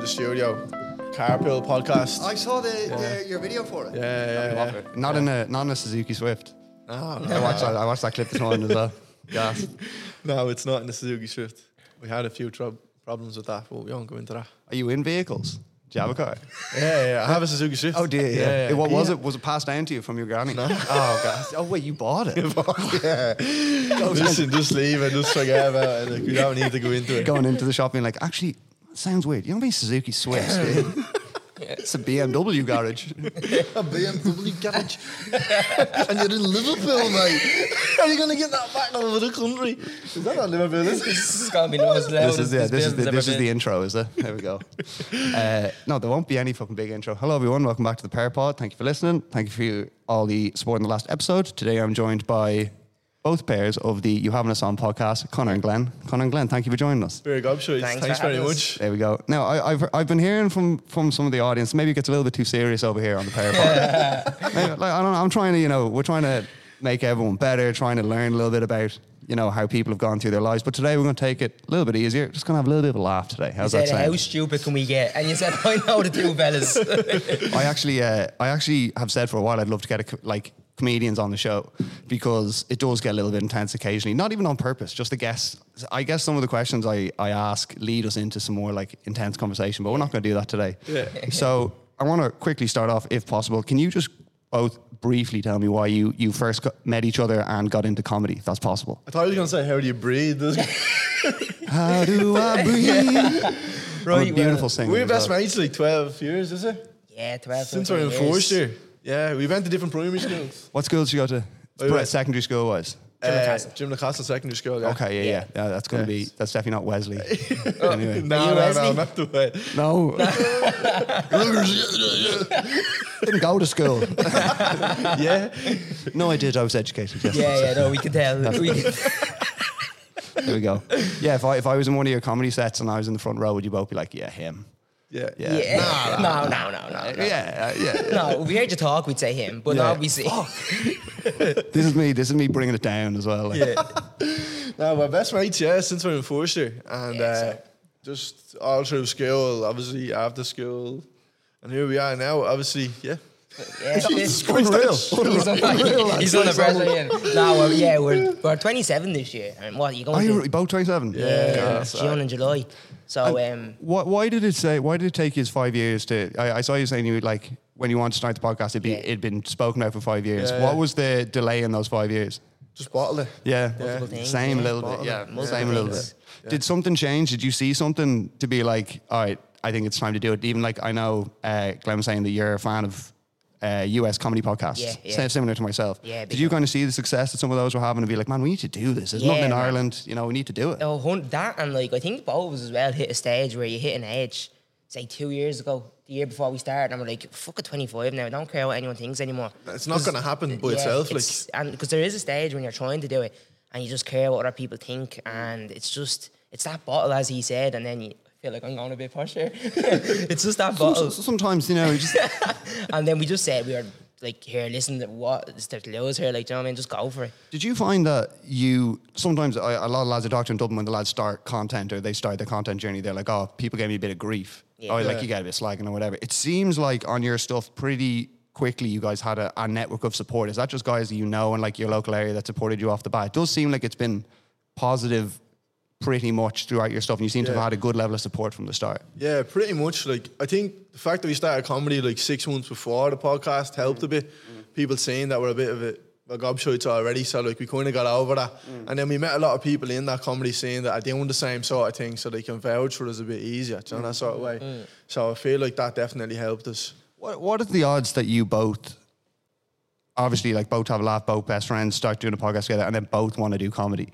studio. Carpool podcast. I saw your video for it. Yeah. Not in a Suzuki Swift. Oh, I watched that clip this morning as well. Gas. no, it's not in the Suzuki Swift. We had a few problems with that, but we won't go into that. Are you in vehicles? Do you have a car? Yeah. I have a Suzuki Swift. Oh, dear. Yeah. What was it? Was it passed down to you from your granny? No. Oh, God. Oh, wait, you bought it? Yeah. Listen, just leave it. Just forget about it. Like, we don't need to go into it. Going into the shop being like, actually, it sounds weird. You don't mean Suzuki Swift, do you? It's a BMW garage. A BMW garage. And you're in Liverpool, mate. How are you going to get that back all over the country? Is that not Liverpool? This is going to be the most loud. This is the intro, is it? There we go. No, there won't be any fucking big intro. Hello, everyone. Welcome back to the Pair Pod. Thank you for listening. Thank you for all the support in the last episode. Today, I'm joined by both pairs of the You Having Us On podcast, Connor and Glenn. Connor and Glenn, thank you for joining us. Very good, sure. Thanks very much. There we go. Now, I've been hearing from some of the audience, maybe it gets a little bit too serious over here on the Pair Pod. Maybe, like, I don't know, I'm trying to, we're trying to make everyone better, trying to learn a little bit about, how people have gone through their lives. But today we're going to take it a little bit easier. Just going to have a little bit of a laugh today. How's that sound? How stupid can we get? And you said, I know the two fellas. I actually have said for a while I'd love to get comedians on the show, because it does get a little bit intense occasionally, not even on purpose, just the guests. I guess some of the questions I ask lead us into some more intense conversation, but we're not going to do that today. Yeah. So I want to quickly start off, if possible. Can you just both briefly tell me why you first met each other and got into comedy, if that's possible? I thought you were going to say, how do you breathe? How do I breathe? Right, beautiful singer. We're best mates 12 years, is it? Yeah, 12 Since we're in first year. Yeah, we went to different primary schools. What schools did you go to? Secondary school wise? Jim Castle Secondary School. Yeah. Okay, yeah. That's going to be. That's definitely not Wesley. Anyway. No, not the way. No. Didn't go to school. Yeah. No, I did. I was educated. Yes. Yeah, no, we can tell. There we go. Yeah, if I was in one of your comedy sets and I was in the front row, would you both be like, yeah, him? Yeah. No. Yeah. No, if we heard you talk, we'd say him, but obviously. This is me bringing it down as well. Yeah. No, we're best mates, since we're in first year. And just all through school, obviously after school. And here we are now, obviously, yeah. Jesus Christ, unreal. He's on the pressure. No, we're 27 this year. And what, you going Are to? you both 27? Yeah, June and July. So, why did it take you 5 years to? I saw you saying you when you wanted to start the podcast, it'd been spoken out for 5 years. Yeah. What was the delay in those 5 years? Just bottle it. Yeah, things, same a yeah. little bit. Yeah, Multiple same a little things. bit. Did something change? Did you see something to be like, all right, I think it's time to do it? Even I know Glenn was saying that you're a fan of US comedy podcasts. Yeah. Similar to myself. Yeah, Did you kind of see the success that some of those were having and be like, man, we need to do this. There's nothing in Ireland. We need to do it. That and I think both of us as well hit a stage where you hit an age, say 2 years ago, the year before we started, and we're like, fuck it, 25 now. I don't care what anyone thinks anymore. It's not going to happen by itself. And because there is a stage when you're trying to do it and you just care what other people think, and it's that bottle, as he said, and then you feel like I'm going a bit posh here. It's just that bottle. Sometimes, just... And then we just said, we were like, here, listen to what is there to lose here, do you know what I mean? Just go for it. Did you find that sometimes a lot of lads I talk to in Dublin, when the lads start content or they start their content journey, they're like, oh, people gave me a bit of grief. Yeah. Or you get a bit of slagging or whatever. It seems like on your stuff pretty quickly you guys had a network of support. Is that just guys that and your local area that supported you off the bat? It does seem like it's been positive pretty much throughout your stuff, and you seem to have had a good level of support from the start. Yeah, pretty much. I think the fact that we started comedy 6 months before the podcast helped a bit. People saying that we're a bit of a gobshites already, so we kind of got over that. And then we met a lot of people in that comedy scene that are doing the same sort of thing, so they can vouch for us a bit easier, that sort of way. So I feel like that definitely helped us. What are the odds that you both, obviously both have a laugh, both best friends, start doing a podcast together, and then both want to do comedy?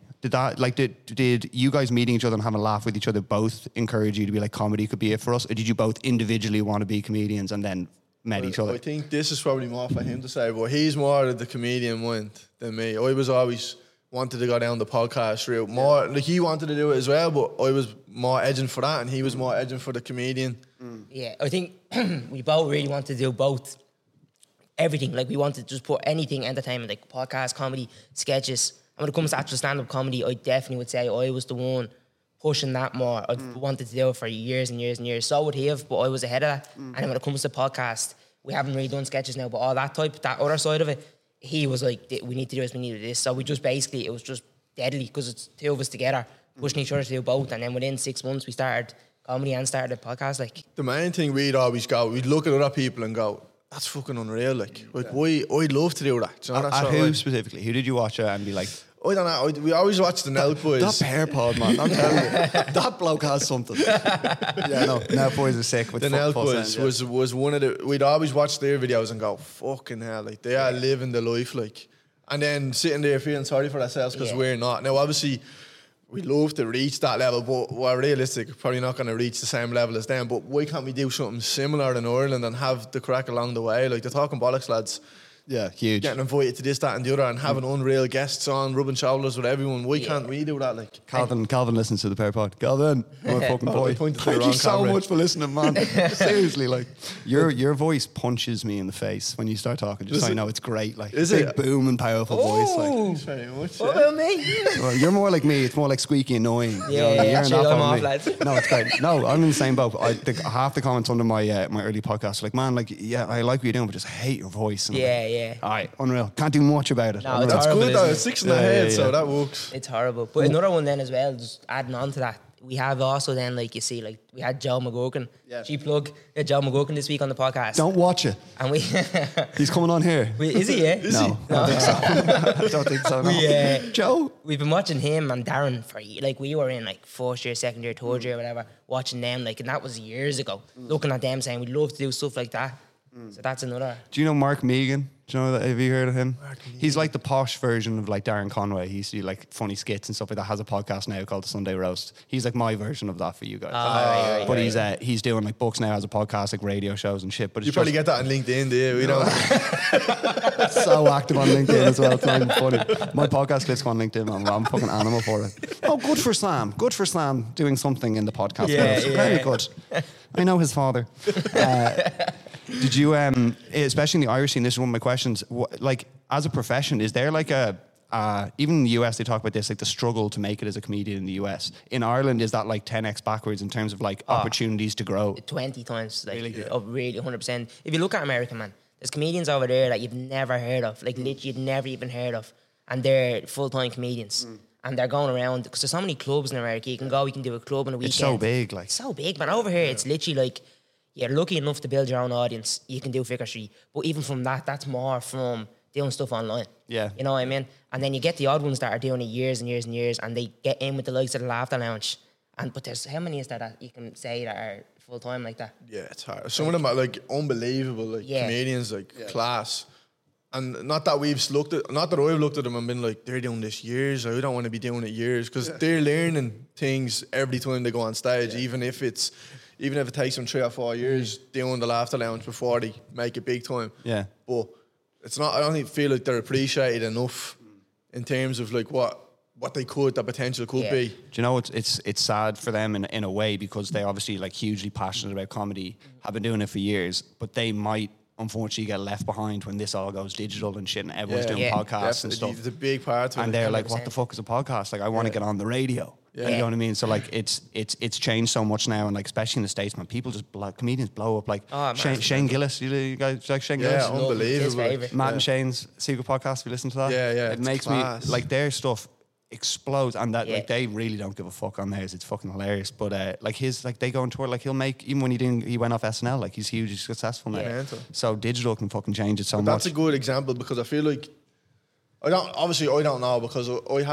Did you guys meeting each other and having a laugh with each other both encourage you to be like, comedy could be it for us? Or did you both individually want to be comedians and then met each other? I think this is probably more for him to say, but he's more of the comedian mind than me. I was always wanted to go down the podcast route. More he wanted to do it as well, but I was more edging for that and he was more edging for the comedian. Yeah, I think we both really wanted to do both. Everything. We wanted to just put anything entertainment, podcast, comedy, sketches. And when it comes to actual stand-up comedy, I definitely would say I was the one pushing that more. I'd wanted to do it for years and years and years. So would he have, but I was ahead of that. And then when it comes to podcast, we haven't really done sketches now, but all that other side of it, he was like, we need to do this, we need to do this. So we just basically, it was just deadly because it's two of us together, pushing each other to do both. And then within 6 months, we started comedy and started a podcast. Like, the main thing we'd always go, we'd look at other people and go, that's fucking unreal. Like why? I'd love to do that. Do you know, At who specifically? Who did you watch and be like, I don't know. We always watch the Nell Boys. that pear pod, man, I'm telling you, that bloke has something. Yeah, no, Nell Boys are sick with The Nell Boys sound, yeah. was one of the. We'd always watch their videos and go, fucking hell, like they are living the life, like. And then sitting there feeling sorry for ourselves because we're not. Now, obviously, we'd love to reach that level, but we're realistic, probably not going to reach the same level as them. But why can't we do something similar in Ireland and have the crack along the way? Like the Talking Bollocks lads. Yeah, huge. Getting invited to this, that, and the other, and having unreal guests on, rubbing shoulders with everyone. Why can't we do that? Like Calvin listens to the Pear Pod. Calvin, my fucking boy. pointed to the Thank wrong you so camera. much for listening, man. Seriously, like your voice punches me in the face when you start talking. Just so you know, it's great. Like Is big it? boom and powerful voice. Like, oh, very much. what about me? well, you're more like me. It's more like squeaky annoying. You know Yeah, what I mean? You're actually, not I'm on off, me. lads. No, it's great. No, I'm in the same boat. Half the comments under my my early podcast are like, man, like, yeah, I like what you're doing, but just hate your voice. And I'm like, Yeah. all right, unreal. Can't do much about it. No, Unreal. it's That's horrible, good though. isn't it? It's 6 in the Yeah, head, yeah, so yeah. that works. It's horrible. But another one then as well, just adding on to that, we have also then, like you see, like we had Joe McGurkin. Yeah. G-plug. We had Joe McGurkin this week on the podcast. Don't watch it. And we... He's coming on here. Is he, yeah? No, I don't think so. I don't think so. No. Joe. We've been watching him and Darren for, like, we were in, like, first year, second year, third year, whatever, watching them, like, and that was years ago. Looking at them saying, we'd love to do stuff like that. So that's another... Do you know Mark Megan? Do you know that? Have you heard of him? He's like the posh version of like Darren Conway. He used to do like funny skits and stuff like that. Has a podcast now called The Sunday Roast. He's like my version of that for you guys. right, but right. he's doing like books now, has a podcast, like radio shows and shit. But it's You probably get that on LinkedIn, do you? We don't. so active on LinkedIn as well. It's not even funny. My podcast clips go on LinkedIn, man. I'm a fucking animal for it. Oh, good for Sam. Good for Sam doing something in the podcast. Yeah, world. yeah. Very good. I know his father. Did you, especially in the Irish scene, this is one of my questions, like, as a profession, is there like even in the US, they talk about this, like the struggle to make it as a comedian in the US. In Ireland, is that like 10x backwards in terms of like opportunities to grow? 20 times, like, really 100%. If you look at America, man, there's comedians over there that you've never heard of, like literally you've never even heard of, and they're full-time comedians. And they're going around, because there's so many clubs in America. You can do a club in a weekend. It's so big, like. It's so big, man. Over here, it's literally like, you're lucky enough to build your own audience. You can do Figure Street. But even from that, that's more from doing stuff online. Yeah. You know what I mean? And then you get the odd ones that are doing it years and years and years, and they get in with the likes of the Laughter Lounge. But there's, how many is there that you can say that are full-time like that? Yeah, it's hard. Some of them are like unbelievable, like comedians, like class. And not that I've looked at them and been like, they're doing this years, or I don't want to be doing it years, because they're learning things every time they go on stage, even if it takes them 3 or 4 years doing the Laughter Lounge before they make it big time. Yeah. But it's not, I don't feel like they're appreciated enough in terms of like what the potential could be. Do you know, it's sad for them in a way, because they obviously like hugely passionate about comedy, have been doing it for years, but they might unfortunately get left behind when this all goes digital and shit and everyone's doing podcasts and stuff. It's a big part of it. And they're like, what the fuck is a podcast? Like, I want to get on the radio. Yeah. You know what I mean? So like, it's changed so much now, and like, especially in the States, man, people just comedians blow up. Like Shane Gillis, you guys like Shane Gillis? Yeah, unbelievable. His favourite. Matt and Shane's secret podcast. Have you listened to that? Yeah, It it's makes class. me like, their stuff explodes, and that like, they really don't give a fuck on theirs. It's fucking hilarious. But like his, like, they go on tour, like he'll make, even when he went off SNL, like he's hugely successful now. Yeah. So digital can fucking change it so much. That's a good example, because I feel like I don't know, because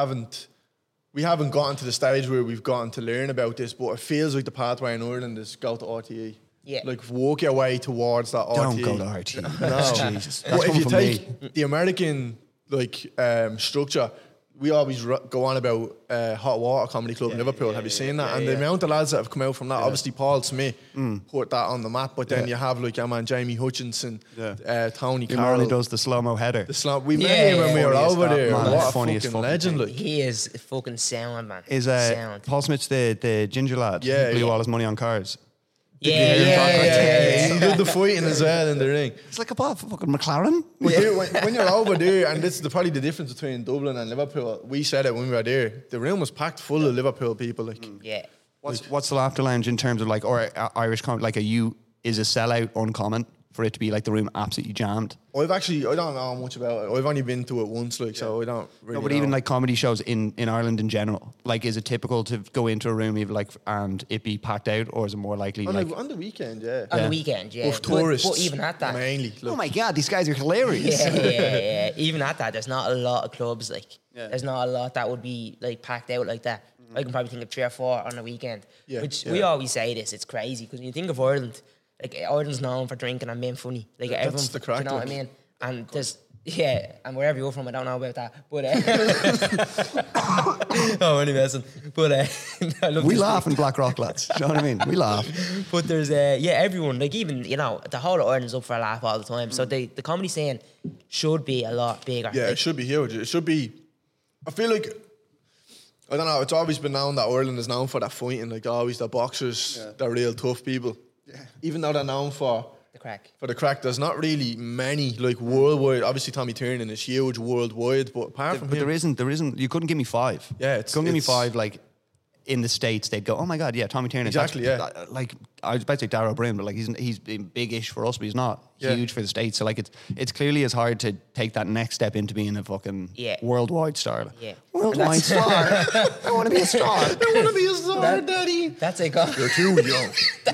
we haven't gotten to the stage where we've gotten to learn about this, but it feels like the pathway in Ireland is go to RTE. Yeah. Like, walk your way towards that RTE. Don't go to RTE. No. Jesus. But That's if one you for take the American structure, we always go on about Hot Water Comedy Club in Liverpool. Have you seen that? And the amount of lads that have come out from that, obviously Paul Smith put that on the map, but then you have like Jamie Hutchinson, Tony He Carroll. normally does the slow-mo header. We met him when we were Funniest over that, there. man. What a Funniest fucking fucking legend! thing. Like, He is fucking sound, man. Is sound. Paul Smith's the ginger lad? Yeah, who blew yeah. all his money on cars. He did the fighting as well in the ring. It's like a fucking McLaren. But dude, when you're over there, and this is probably the difference between Dublin and Liverpool. We said it when we were there. The room was packed full of Liverpool people. Like, Yeah. What's the laughter lounge in terms of like, or Irish like, is a sellout uncommon for it to be like the room absolutely jammed? I don't know much about it. I've only been to it once, like, so I don't really No, but know. even like comedy shows in Ireland in general, like, is it typical to go into a room even like and it be packed out, or is it more likely on, like? on the weekend, yeah. On the weekend, yeah. Of tourists, But even at that. mainly. Oh Look, my god, these guys are hilarious. Yeah. Even at that, there's not a lot of clubs. Like, there's not a lot that would be like packed out like that. I can probably think of 3 or 4 on the weekend. Yeah, Which yeah. we always say this. It's crazy because when you think of Ireland, like Ireland's known for drinking and being funny. Like That's everyone, the crack, do you know what I like. mean? And there's and wherever you're from, I don't know about that. But oh, only messing. But I love We this laugh in Black Rock, lads. Do you know what I mean? We laugh. But there's everyone, like, even, the whole of Ireland's up for a laugh all the time. So the comedy scene should be a lot bigger. yeah, Like, it should be huge. It should be. I feel like, I don't know. It's always been known that Ireland is known for that fighting. Like, always the boxers, the real tough people. Yeah. Even though they're known for the crack. the crack, there's not really many like worldwide. Obviously, Tommy Tiernan is huge worldwide, but apart from But him, there isn't. You couldn't give me 5. Yeah, couldn't give me it's- 5. Like in the States, they'd go, "Oh my god, yeah, Tommy Tiernan." Exactly, That's- Like I was about to say Darryl Bryn, but like he's been big-ish for us, but he's not huge for the States. So like it's clearly as hard to take that next step into being a fucking worldwide star. Yeah. Worldwide star. I want to be a star. I want to be a star, Daddy. That's a go. You're too young.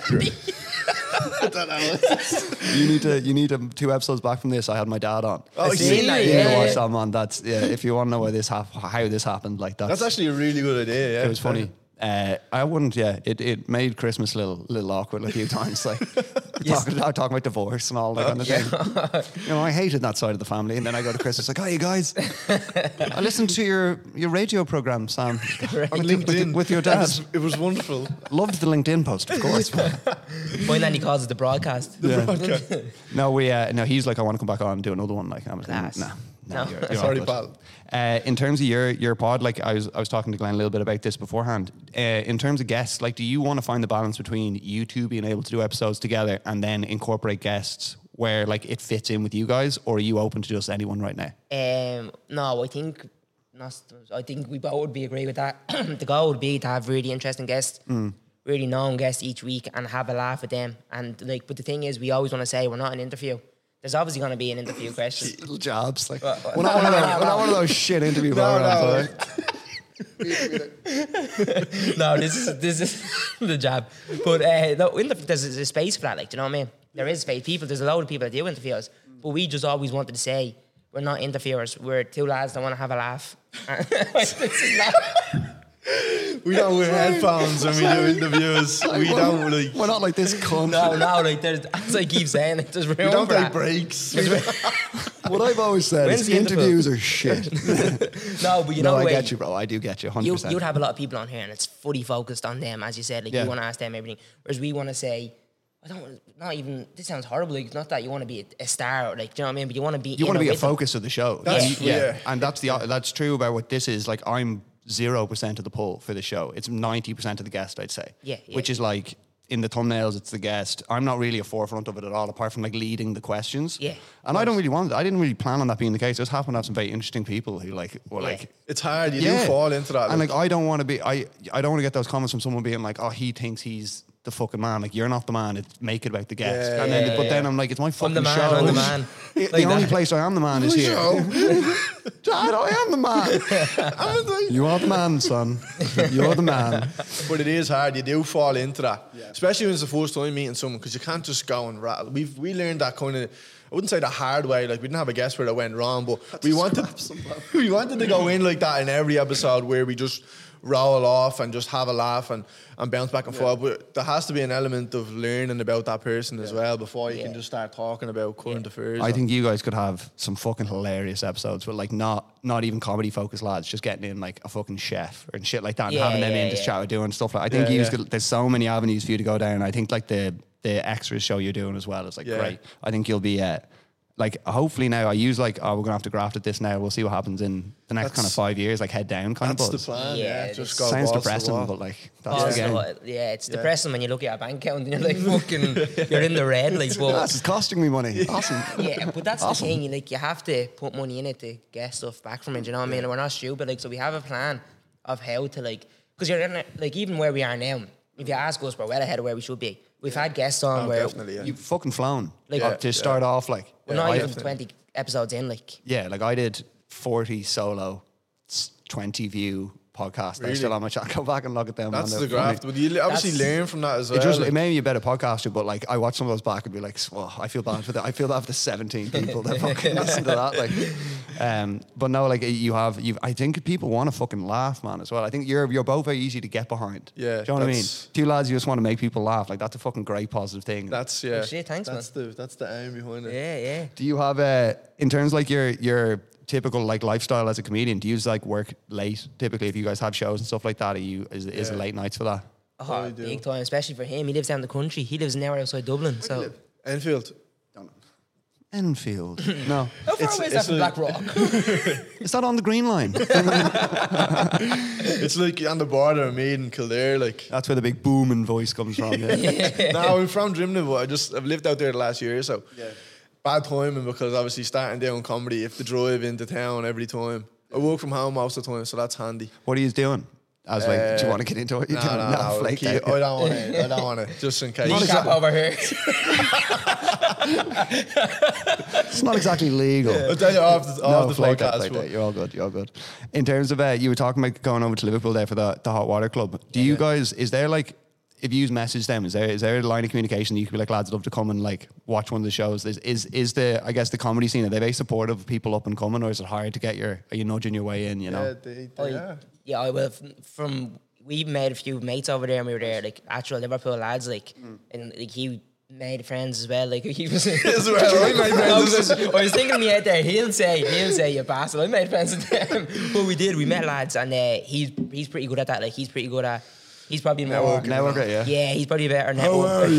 You need 2 episodes back from this. I had my dad on. Oh, I seen that, You need to yeah. watch that, man. That's if you want to know why how this happened, like That's actually a really good idea. Yeah, it was funny. I wouldn't. Yeah, it made Christmas a little awkward a few times. Like talking about divorce and all that kind of thing. You know, I hated that side of the family, and then I go to Christmas like, "Hi, you guys. I listened to your radio program, Sam, On LinkedIn with your dad. It was wonderful. Loved the LinkedIn post, of course." Mine then he calls it the broadcast. No, he's like, "I want to come back on and do another one." Like, I'm like, Class. No. No. You're Sorry, all pal. good. In terms of your pod, like I was talking to Glenn a little bit about this beforehand. In terms of guests, like, do you want to find the balance between you two being able to do episodes together and then incorporate guests where like it fits in with you guys, or are you open to just anyone right now? No, I think we both would be agree with that. The goal would be to have really interesting guests, really known guests each week, and have a laugh with them. And like, but the thing is, we always want to say we're not an interview. There's obviously going to be an interview question. Little jobs, like Well, we're not one of those shit interview programs. No, this is the jab. But there's a space for that. Like, do you know what I mean? There is space. There's a load of people that do interviews, but we just always wanted to say we're not interviewers. We're 2 lads that want to have a laugh. This is not. We don't wear headphones when we do interviews. We don't like. We're not like this cunt. No, like there's, as I keep saying, like, there's room We don't for take that. breaks. What I've always said When's is the interval? interviews are shit. No, but you No, know, I wait, get you, bro. I do get you, 100%. you'd have a lot of people on here, and it's fully focused on them, as you said. Like, Yeah. you want to ask them everything, whereas we want to say, not even. This sounds horrible. Like, it's not that you want to be a star, like, do you know what I mean? But you want to be. You want to be a with them. focus of the show. That's- yeah. And that's true about what this is. Like, I'm 0% of the pull for the show. It's 90% of the guest, I'd say. Yeah. Which is like, in the thumbnails, it's the guest. I'm not really a forefront of it at all, apart from like leading the questions. Yeah. And I didn't really plan on that being the case. I just happened to have some very interesting people who like were like, It's hard. You do fall into that. and like I don't want to get those comments from someone being like, "Oh, he thinks he's the fucking man." Like, you're not the man. Make it about the guest. Yeah, and then, but then I'm like, it's my fucking I'm the man. show. I'm the man. The only place I am the man is here. Dad, I am the man. You are the man, son. You're the man. But it is hard. You do fall into that, especially when it's the first time meeting someone, because you can't just go and rattle. We learned that kind of. I wouldn't say the hard way. Like, we didn't have a guest where that went wrong, but we wanted to go in like that in every episode where we just roll off and just have a laugh and bounce back and forth. But there has to be an element of learning about that person as well before you can just start talking about current affairs. I think you guys could have some fucking hilarious episodes with like not even comedy focused lads, just getting in like a fucking chef and shit like that, and having them in to chat with doing stuff like. I think there's so many avenues for you to go down. I think like the extras show you're doing as well is like great. I think you'll be like hopefully now I use like, oh, we're gonna have to graft at this now. We'll see what happens in the next kind of 5 years, like head down kind That's of the buzz. plan. Yeah, Yeah, it's- just go Sounds balls to the depressing, wall. but like that's the game. It's depressing when you look at your bank account and you're like fucking, you're in the red. Like, This but is costing me money. Awesome. yeah, but that's Awesome. the thing. You have to put money in it to get stuff back from it. You know what I mean? We're not stupid. Like, so we have a plan of how to because you're in like even where we are now. If you ask us, we're well ahead of where we should be. We've had guests on where Definitely, yeah. You've fucking flown. Like- Like to start off, like we're not I- even 20 episodes in. Like, Yeah, like I did 40 solo, 20 view podcast. They're Really? still on my chat. Go back and look at them. That's man. the They're funny. graft. But you obviously That's- learn from that as well. It just like- it made me a better podcaster, but like I watch some of those back and be like, well, I feel bad for that. I feel bad for the 17 people that fucking listen to that. Like, but no, like you've. I think people want to fucking laugh, man, as well. I think you're both very easy to get behind. Yeah, do you know what I mean? that's- Two lads, you just want to make people laugh. Like that's a fucking great positive thing. That's Oh, shit, thanks, that's the aim behind it. yeah. Do you have in terms of like your typical like lifestyle as a comedian? Do you just like work late typically if you guys have shows and stuff like that? Is it late nights for that? Oh, we do. big time, especially for him. He lives down the country. He lives an hour outside Dublin. So, Enfield. Enfield. No, how far away is that it's from like- Black Rock? is that on the Green Line? It's like on the border of Meath and Kildare. Like, That's where the big booming voice comes from. Yeah. no, I'm from Drimnagh, but I've lived out there the last year, so bad timing because obviously starting down comedy, you have to drive into town every time. I work from home most of the time, so that's handy. What are you doing? I was like, do you want to get into it? No, flake I out. don't want to. I don't want to. Just in case. Kneecap over here. It's not exactly legal. I'll tell you off the flake out, podcast. flake but- out. You're all good. You're all good. In terms of you were talking about going over to Liverpool there for the Hot Water Club. Do you guys? Is there like? If you message them, is there a line of communication that you could be like, lads, I'd love to come and like watch one of the shows? Is the I guess the comedy scene, are they very supportive of people up and coming, or is it hard to get are you nudging your way in, you know? Yeah, they are. Yeah, I will. We made a few mates over there, and we were there, like actual Liverpool lads, like, and like he made friends as well. Like he was. As well, I made friends. I was thinking in my head there. He'll say, you bastard. I made friends with them, but we did. We met lads, and he's pretty good at that. Like he's pretty good at. He's probably more. Networker, yeah. Yeah, he's probably a better networker.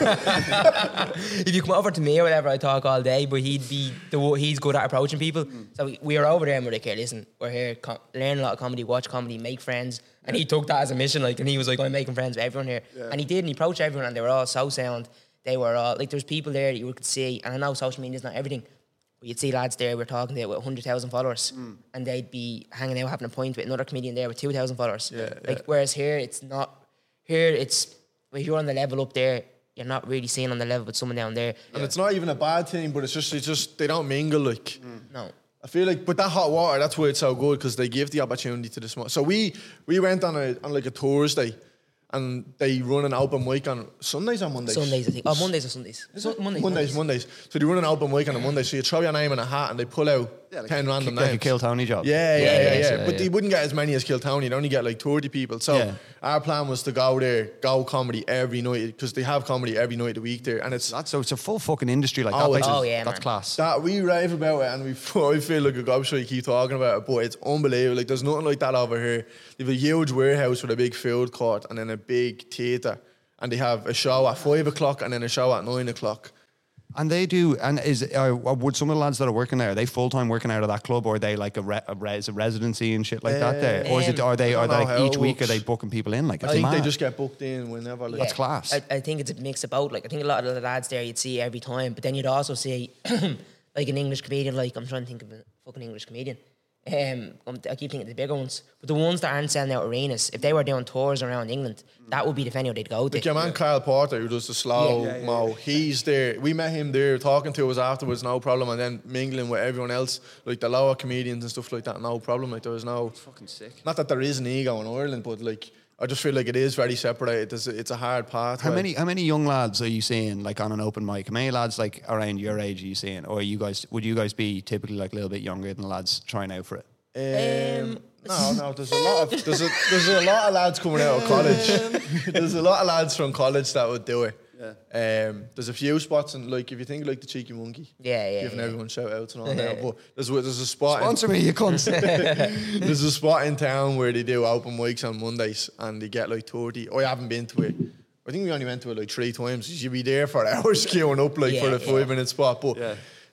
If you come over to me or whatever, I talk all day, but he's good at approaching people. So we were over there and we're like, hey, listen, we're here, learn a lot of comedy, watch comedy, make friends. And he took that as a mission, like, and he was like, I'm making friends with everyone here. Yeah. And he did, and he approached everyone, and they were all so sound. They were all, like, there's people there that you could see, and I know social media is not everything, but you'd see lads there, we're talking to with 100,000 followers, and they'd be hanging out having a pint with another comedian there with 2,000 followers. Whereas here, it's not, if you're on the level up there, you're not really seeing on the level with someone down there. And it's not even a bad thing, but it's just they don't mingle like. No. I feel like, but that hot water, that's why it's so good because they give the opportunity to the small. So we went on like a Thursday, and they run an open mic on Sundays or Mondays. Sundays, I think. Oh, Mondays or Sundays? Mondays. So they run an open mic on a Monday. So you throw your name in a hat and they pull out 10 random Like a names. Kill Tony job. Yeah. But they wouldn't get as many as Kill Tony. They'd only get like 30 people. So our plan was to go there, go comedy every night because they have comedy every night of the week there, and it's It's a full fucking industry like Oh, that. it's- Place oh, is, yeah, that's man. class. that we rave about it, and I feel like a gobshite keep talking about it, but it's unbelievable. Like there's nothing like that over here. They have a huge warehouse with a big food court and then a big theatre, and they have a show at 5 o'clock and then a show at 9 o'clock. And they do. And would some of the lads that are working there, are they full time working out of that club, or are they like a residency and shit like that there, or is it are they I don't know like how each it week are works. they booking people in? Like I it's think they mad. just get booked in whenever. Like, That's class. I think it's a mix of both. Like I think a lot of the lads there you'd see every time, but then you'd also see like an English comedian. Like I'm trying to think of a fucking English comedian. I keep thinking of the bigger ones, but the ones that aren't selling out arenas, if they were doing tours around England, that would be the venue they'd go to. Like your man Kyle Porter, who does the slow mo, he's there. We met him there, talking to us afterwards, no problem, and then mingling with everyone else, like the lower comedians and stuff like that, no problem. Like there was no fucking sick. Not that there is an ego in Ireland, but like I just feel like it is very separated. It's a hard path. How many young lads are you seeing like on an open mic? How many lads like around your age are you seeing, or would you guys be typically like a little bit younger than the lads trying out for it? No. There's a lot of lads coming out of college. There's a lot of lads from college that would do it. Yeah. There's a few spots, and like if you think like the Cheeky Monkey, giving everyone shout outs and all that. But there's a spot. Sponsor me, you cunts. There's a spot in town where they do open mics on Mondays, and they get like 30. I haven't been to it. I think we only went to it like 3 times. You'd be there for hours queuing up like for the 5-minute spot, but.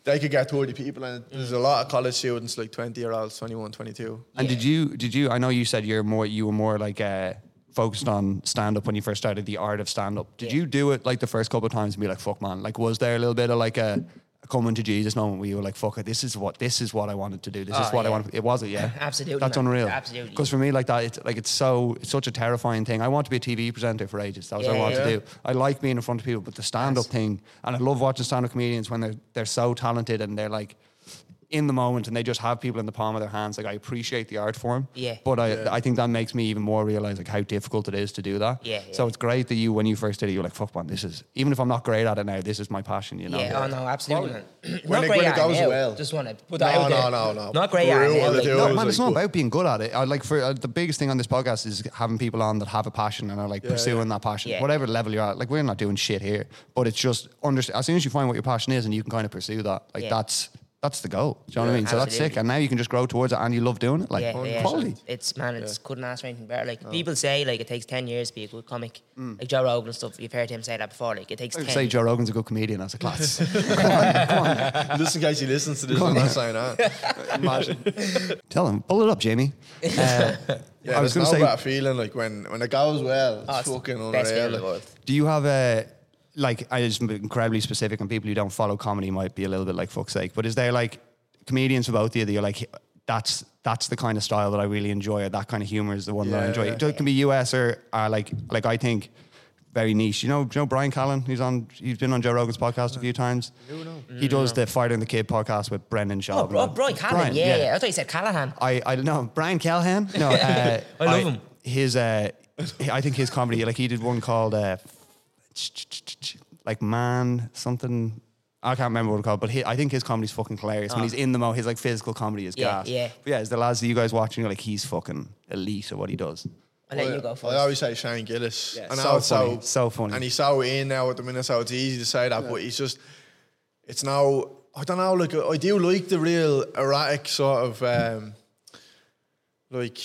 they could get 30 people, and there's a lot of college students, like 20-year-olds, 21, 22. And did you? I know you said you were more like focused on stand up when you first started the art of stand up. Did you do it like the first couple of times and be like, fuck man? Like, was there a little bit of like a coming to Jesus moment where you were like, fuck it, this is what I wanted to do. This is what I wanted. It was it, yeah. Absolutely. That's man. unreal. Absolutely. Because for me, like that, it's such a terrifying thing. I want to be a TV presenter for ages. That was what I wanted to do. I like being in front of people, but the stand up thing, and I love watching stand up comedians when they're so talented and they're like in the moment and they just have people in the palm of their hands. Like I appreciate the art form. Yeah. But I think that makes me even more realize like how difficult it is to do that. Yeah. So it's great that when you first did it, you were like, fuck man, this is, even if I'm not great at it now, this is my passion, you know? Yeah, oh no, absolutely. Man. When Not it great at goes it now. well. Just want to put that out there. No. Not great at it now. Like, No, It man, was it's not like, about being good at it. I like for the biggest thing on this podcast is having people on that have a passion and are like pursuing that passion, Yeah. whatever level you're at. Like we're not doing shit here, but it's just as soon as you find what your passion is and you can kind of pursue that, like that's the goal. Do you know what I mean? So that's sick, and now you can just grow towards it, and you love doing it. Like quality. It's couldn't ask for anything better. Like people say, like it takes 10 years to be a good comic. Like Joe Rogan and stuff. You've heard him say that before. Like it takes 10. Say Joe Rogan's a good comedian as a class. Just in case he listens to this, I'm not saying that. Tell him, pull it up, Jamie. Yeah, I was going to no say, better feeling like when it goes well, it's fucking best unreal. feeling in the Like. world. do you have a like? I just incredibly specific, and people who don't follow comedy might be a little bit like fuck's sake. But is there like comedians for both of you that you're like, that's the kind of style that I really enjoy, or that kind of humor is the one that I enjoy? It can be US or like I think very niche. You know Brian Callen? He's been on Joe Rogan's podcast a few times. He does the Fighter and the Kid podcast with Brendan Shaw. Oh, Brian Callahan. Yeah. I thought you said Callahan. I don't know. Brian Callahan? No. I love him. His I think his comedy, like he did one called like Man something. I can't remember what it's called, but I think his comedy's fucking hilarious. When he's in the his like physical comedy is gas. Yeah. But yeah, it's the lads that you guys watching, you're like, he's fucking elite at what he does. I'll let you go first. I always say Shane Gillis. Yeah, I know so it's funny, so funny. And he's so in now at the minute, so it's easy to say that, but he's just, it's now, I don't know, like, I do like the real erratic sort of, like,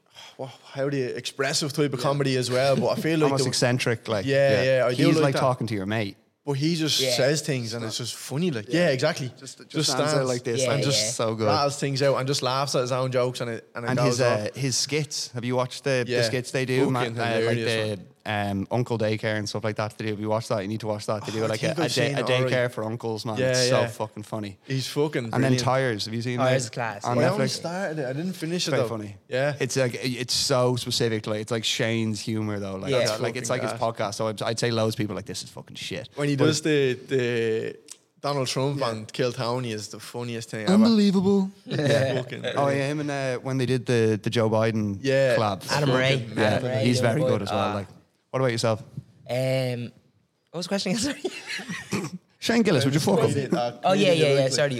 how do you, expressive type of comedy as well, but I feel like... Almost eccentric, like. Yeah, I do He's like like that. talking to your mate. But he just says things and it's just funny, like, exactly. Just stands there like this, and like, just so good. rattles things out and just laughs at his own jokes and it goes off. His skits. Have you watched the skits they do? Fucking Like hilarious, the Uncle Daycare and stuff like that. They do. Have you watched that? You need to watch that. They do I like a think I've seen it daycare already. for uncles, man. Yeah, It's so yeah. fucking funny. He's fucking And brilliant. then Tires. Have you seen Tires that? is class. On I only Netflix. started it. I didn't finish it Very though. funny. Yeah. It's like it's so specific. Like it's like Shane's humor though. Like Yeah. like it's like his podcast. So I'd say loads of people are like, this is fucking shit. When he does the Donald Trump and Kill Tony is the funniest thing ever. Unbelievable. Fucking Oh yeah, him and when they did the Joe Biden collab. Adam Ray. Yeah, Adam Ray, he's very boy. good as well. Like, what about yourself? What was the question again? Sorry. Shane Gillis, would you fuck him? Oh yeah. Sorry.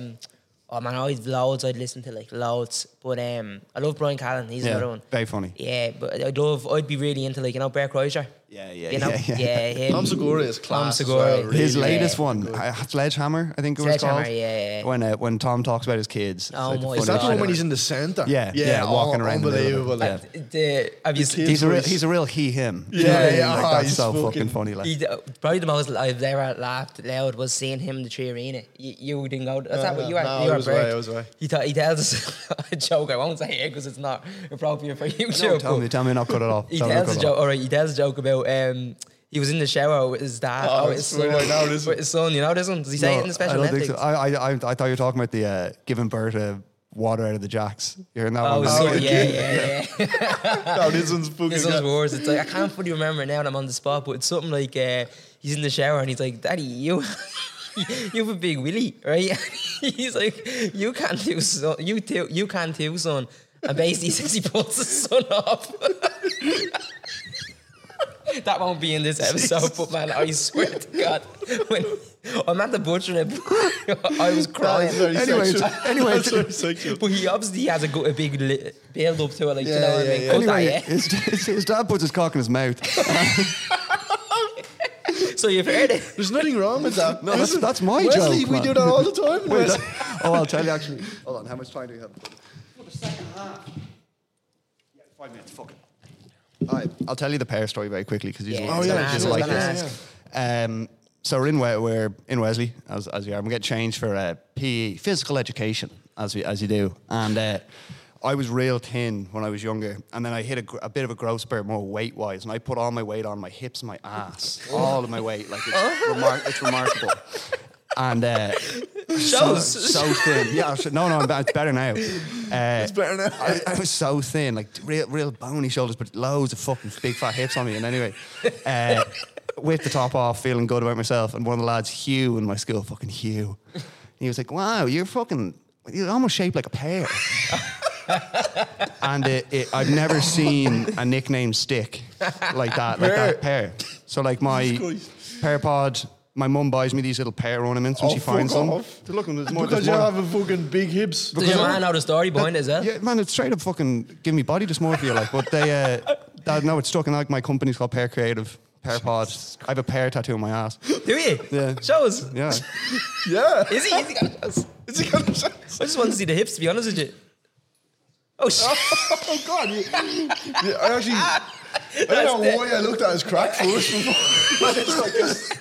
Oh man, always loads. I'd listen to like loads, but I love Brian Callen. He's another one. Very funny. Yeah, but I'd be really into like Bear Kreischer. Yeah, You know, yeah. Tom Segura is class. Tom Segura. as well, really. His latest Yeah. one, Sledgehammer, I think it was called. Sledgehammer, yeah. When Tom talks about his kids. Oh It's like my the Is that the funniest one shit when he's ever. in the centre? Yeah, walking around the middle of Unbelievable. it. Like, Have you kids He's voice. a real he/him. Yeah, Like, that's he's so fucking fucking funny. Like, Probably the most I've ever laughed loud was seeing him in the Tree Arena. You didn't go. Is that what you were? no, you I were was Bert. away, I was away. He tells us a joke. I won't say it because it's not appropriate for YouTube. no, tell me not cut it off. He Tell me tells not a cut it joke. off. All right, he tells a joke about he was in the shower with his dad. Oh, with his it's funny, I know this with his son. You know this one? Does he say it in the special I don't think Netflix? so. I thought you were talking about the giving Bert water out of the jacks. You're in that Oh, one. so, the yeah. No, this one's fucking This one's good. worse. It's like I can't fully remember it now that I'm on the spot, but it's something like he's in the shower and he's like, "Daddy, you have a big willy, right?" He's like, "You can't do son. You can't do son." And basically he says he puts his son off. That won't be in this episode, but man, I swear to God, when I'm at the butcher, I was crying. Anyways, But he obviously has a big build up to it, like you know what I mean. yeah. Cut that, anyway, yeah. his dad puts his cock in his mouth. So you've heard it. There's nothing wrong with that. No, that's my Wesley, joke, we man. do that all the time. Wait, Wesley. I'll tell you actually. Hold on, how much time do we have? For the second half. Yeah, 5 minutes. Fuck it. All right, I'll tell you the pear story very quickly because Yeah, Oh, yeah, just sure. like Yeah, this. So we're in Wesley, as you are. I'm getting changed for PE, physical education, as you do. And I was real thin when I was younger, and then I hit a bit of a growth spurt more weight-wise, and I put all my weight on my hips and my ass, all of my weight. Like, it's remarkable. And so thin. Yeah, no, it's better now. It's better now. I was so thin, like real bony shoulders, but loads of fucking big fat hips on me. And anyway, with the top off, feeling good about myself. And one of the lads, Hugh, in my school, fucking Hugh, he was like, "Wow, you're almost shaped like a pear." And I've never seen a nickname stick like that pear. So like my pear pod. My mum buys me these little pear ornaments when she finds them. Look, because you have a fucking big hips. Does your man know the story behind it as well? Yeah, man, it's straight up fucking giving me body dysmorphia. Like, but no, it's stuck in. Like, my company's called Pear Creative, Pear Pod. I have a pear tattoo on my ass. Do you? Yeah. Show us. Yeah. Yeah. Is he got us? Is he got a I just want to see the hips, to be honest with you. Oh, shit. Oh, God. Yeah, I actually... I don't know why I looked at his crack first before. It's like this.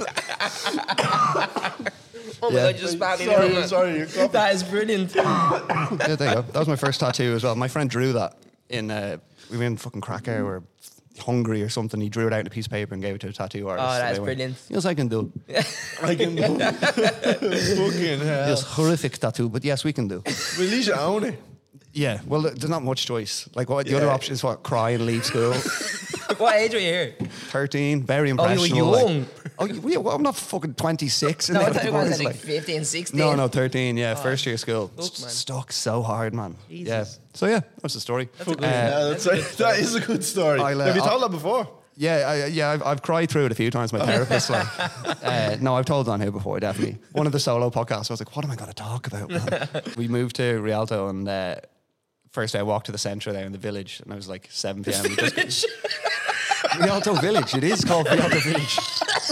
Oh my God, you just spat me there. Sorry. That is brilliant. Yeah, there you go. That was my first tattoo as well. My friend drew that in... we were in fucking Krakow or Hungary or something. He drew it out on a piece of paper and gave it to a tattoo artist. Oh, that's brilliant. Yes, I can do. I can do. Fucking hell. It's horrific tattoo, but yes, we can do. Well, at least you own it. Yeah, well, there's not much choice. Like, the other option is cry and leave school. What age were you here? 13, very Oh, impressionable. you were young. Well, I'm not fucking 26. No, I thought it was like 15, 16. No, 13, yeah, first year of school. Look, man. Stuck so hard, man. Jesus. Yeah. So, yeah, that's the story. That is a good story. Have you told that before? Yeah, I've cried through it a few times. My therapist, no, I've told it on here before, definitely. One of the solo podcasts, I was like, what am I going to talk about, man? We moved to Rialto, and first I walked to the centre there in the village, and I was like 7 p.m. Village? Rialto Village, it is called Rialto Village.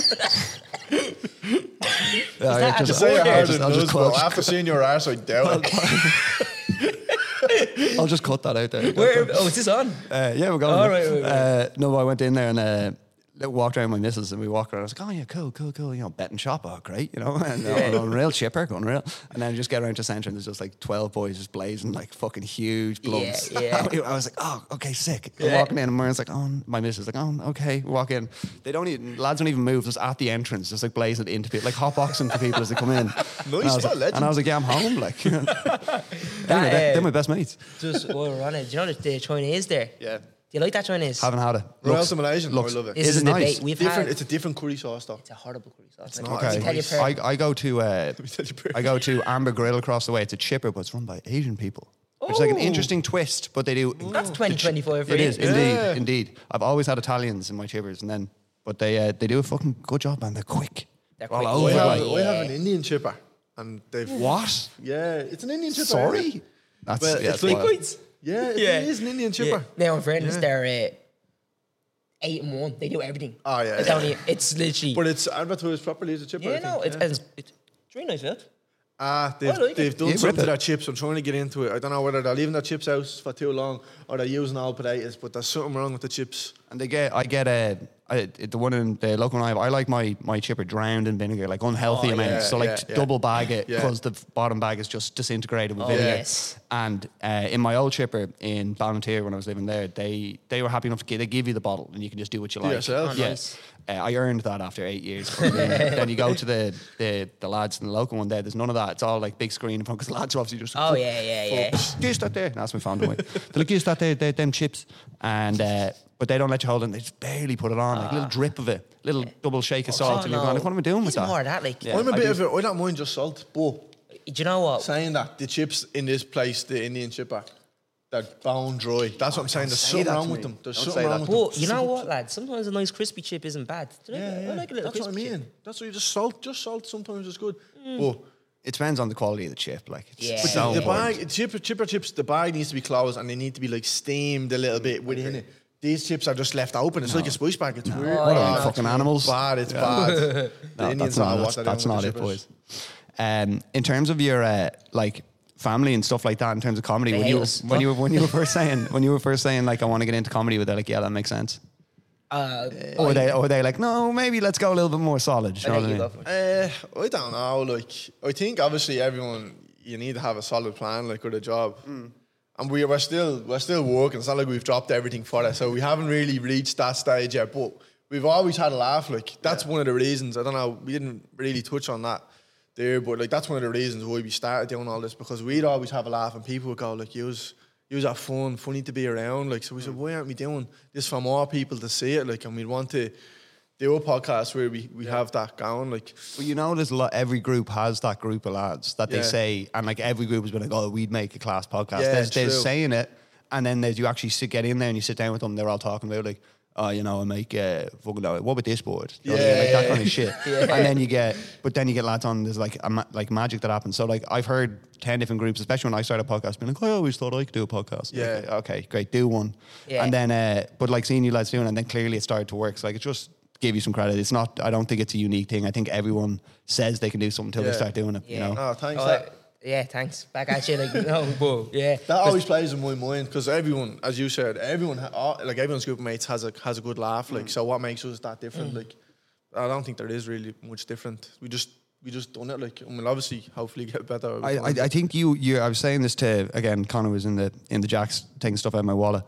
that Just say it hard and I'll just but after seeing your ass, I doubt it. I'll just cut that out there. Is this on? Yeah, we're going. All right. No, I went in there and walked around with my missus, and we walked around. I was like, oh yeah, cool. You know, betting shop, oh great, you know, and unreal chipper, going real. And then just get around to centre, and there's just like 12 boys just blazing like fucking huge blunts. Yeah. I was like, oh, okay, sick. We're walking in, and Myrna's like, oh, my missus like, oh, okay. We walk in. Lads don't even move. Just at the entrance, just like blazing into people, like hotboxing for people as they come in. Nice, and I was like, yeah, I'm home. Like, anyway, they're my best mates. Just while we're on it, do you know the Chinese there? Yeah. Do you like that Chinese? Haven't had it. Royal Malaysian, I love it. This is it the nice? debate we've Different. had. It's a different curry sauce, though. It's a horrible curry sauce. not. Let me tell you, Nice. Per. I go to I I go to Amber Grill across the way. It's a chipper, but it's run by Asian people. Which is like an interesting twist, but they do. That's 2024 for It you. is indeed. I've always had Italians in my chippers, and then but they do a fucking good job, and they're quick. They're all quick. over. We have, like, we have an Indian chipper, and they've what? Yeah, it's an Indian chipper. Sorry, that's Well, yeah, it's it's like wild. Liquids. Yeah, it Yeah. is an Indian chipper. Now, in fairness, Yeah. they're 8-1. They do everything. Oh, yeah, It's yeah. only. It's literally. But it's advertised properly as a chipper. yeah, I no, think. it's really nice, Phil. They've, I like it. they've done Yeah, something rip to it. their chips. I'm trying to get into it. I don't know whether they're leaving their chips out for too long or they're using all potatoes, but there's something wrong with the chips. And I get the one in the local one I like my chipper drowned in vinegar, like unhealthy amounts. yeah, So like yeah. double bag it Yeah. because the bottom bag is just disintegrated with Oh, vinegar. yes. And in my old chipper in Ballantyre when I was living there, they were happy enough to they give you the bottle and you can just do what you like. yourself. Oh, nice. I earned that after 8 years. Then you go to the lads in the local one there. There's none of that. It's all like big screen in front because the lads are obviously just. Oh, yeah. Use that there. That's my found away. They're like, use that there, them chips. And but they don't let you hold it. They just barely put it on, like a little drip of it, little double shake of salt, and you're going, like, what am I doing with It's that? more of that, like. Yeah. I'm a I bit do- of a, I don't mind just salt, but Do you know what? saying that, the chips in this place, the Indian chipper, they're bone dry. That's what I'm saying. There's say something that wrong to with me. them. There's Don't something say wrong that. with them. But you know what, lad? Sometimes a nice crispy chip isn't bad. I like a little That's what I crispy mean. chip. That's why you just salt sometimes is good. But It depends on the quality of the chip. Like, it's Yeah. so the important. bag, chipper chips, the bag needs to be closed and they need to be like steamed a little bit within it. These chips are just left open. It's like a spice bag. It's weird. What are yeah. we, fucking animals? Bad. It's bad. The No, Indians that's are not, what they're that's doing not with it, the chippers. boys. In terms of your like family and stuff like that, in terms of comedy, They when hate you us. when you were first saying like I want to get into comedy with it, like yeah, that makes sense. Or are they like, no, maybe let's go a little bit more solid. You know what I mean? I don't know. Like, I think obviously everyone, you need to have a solid plan, like, with a job. And we're still working. It's not like we've dropped everything for it. So we haven't really reached that stage yet. But we've always had a laugh. Like, that's one of the reasons. I don't know. We didn't really touch on that there, but like that's one of the reasons why we started doing all this, because we'd always have a laugh and people would go like, "Use are funny to be around." Like, so we said, why aren't we doing this for more people to see it? Like, and we want to do a podcast where we have that going. Like, well, you know, there's a lot. Every group has that group of lads that they say, and like every group has been like, "Oh, we'd make a class podcast." Yeah, they're saying it, and then you actually get in there and you sit down with them. They're all talking about like, "Oh, you know, I make fucking what about this board?" You know, like that kind of shit. And then you get lads on. There's like like magic that happens. So like I've heard 10 different groups, especially when I started a podcast, being like, I always thought I could do a podcast. Yeah. Like, okay, great, do one. Yeah. And then, but like seeing you lads doing it, and then clearly it started to work. So like it just gave you some credit. It's not. I don't think it's a unique thing. I think everyone says they can do something until they start doing it. Yeah. You know. oh, thanks. Yeah, thanks. Back at you, like, no, but yeah. That always plays in my mind, because everyone, as you said, everyone's group of mates has a good laugh. Like, so what makes us that different? Like, I don't think there is really much different. We just done it. Like, I mean, obviously, hopefully get better. I think you. I was saying this to, again, Connor was in the Jacks taking stuff out of my wallet.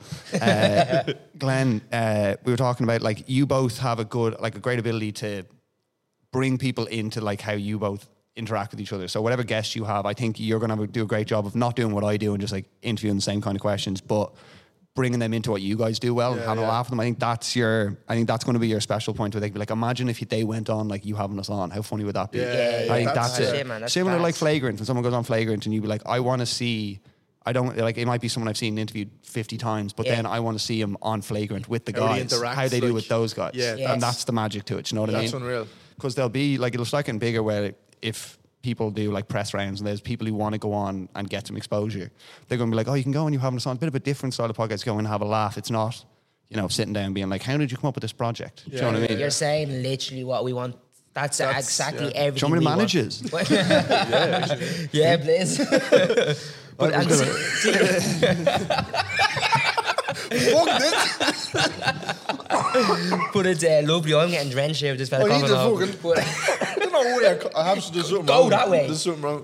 Glenn, we were talking about like you both have a great ability to bring people into like how you both interact with each other. So whatever guests you have, I think you're going to do a great job of not doing what I do and just like interviewing the same kind of questions, but bringing them into what you guys do well and having a laugh with them. I think that's going to be your special point where they be like, imagine if they went on like you having us on. How funny would that be? Yeah, I think that's it. Shit, man, that's similar class. like Flagrant. When someone goes on Flagrant and you be like, I want to see. I don't like. It might be someone I've seen interviewed 50 times, but then I want to see him on Flagrant with the How he guys, interacts, how they do like- with those guys, Yeah, and that's the magic to it. You know what I mean? That's unreal. Because there'll be like it'll start getting bigger where if people do like press rounds and there's people who want to go on and get some exposure, they're going to be like, oh, you can go and you have us on. It's a bit of a different style of podcast. Go and have a laugh. It's not, sitting down being like, how did you come up with this project? Do you know what I mean? You're saying literally what we want. That's exactly everything. Show me the we want. managers. Yeah, please. But but it's lovely. I'm getting drenched here with this fella I need coming to home. I don't know where I have to do something Go wrong. that way. There's something wrong.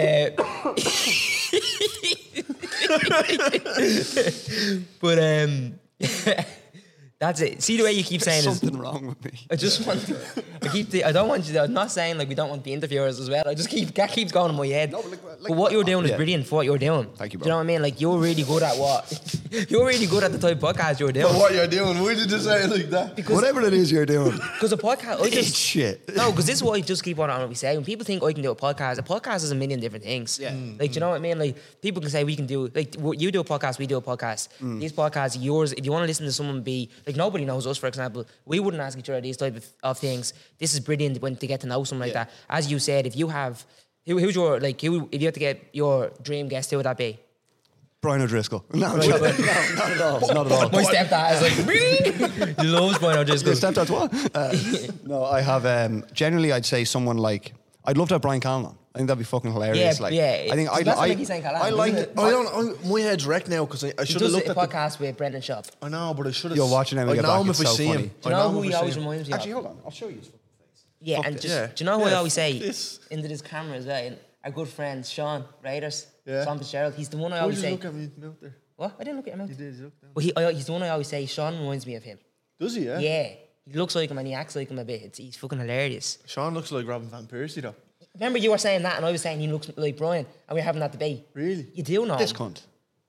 But that's it. See the way you keep saying is Something wrong with me. I just want. I don't want you to. I'm not saying like we don't want the interviewers as well. I just that keeps going in my head. But what you're doing is brilliant for what you're doing. Thank you, bro. Do you know what I mean? Like you're really good at what. You're really good at the type of podcast you're doing. But what you're doing? Why did you say it like that? Whatever it is you're doing. Because a podcast, I It's just shit. no. Because this is what I just keep on what we say. When people think I can do a podcast is a million different things. Yeah. Like, do you know what I mean? Like people can say we can do like you do a podcast, we do a podcast. These podcasts, yours. If you want to listen to someone be like nobody knows us, for example, we wouldn't ask each other these type of things. This is brilliant when to get to know someone like that. As you said, if you have who's your like who if you had to get your dream guest, who would that be? Brian O'Driscoll. No, not at all. Not at all. My stepdad is like, he loves Brian O'Driscoll. Your stepdad's what? No, I have. Generally, I'd say someone like. I'd love to have Brian Callan on. I think that'd be fucking hilarious. Yeah, like, yeah. I think That's what he's saying, Callan, I like isn't it. I don't. My head's wrecked now because I He should have does a looked at the. podcast with Brendan Schaub. I know, but I should have. You're watching him I get know back, him it's if I so see funny. him. Do you I know him who if he I see always him. reminds me of? Actually, hold on. I'll show you his fucking face. Yeah, and yeah. do you know who I always say this. into this camera as well? And our good friend Sean Raiders, Yeah. Sean Fitzgerald. He's the one I Why always did you say. look at me out there? What? I didn't look at him. You did. You looked down. Well, he's the one I always say. Sean reminds me of him. Does he? Yeah. Yeah, he looks like him and he acts like him a bit. He's fucking hilarious. Sean looks like Robin van Persie though. Remember you were saying that, and I was saying he looks like Brian, and we were having that debate. Really? You do know This cunt.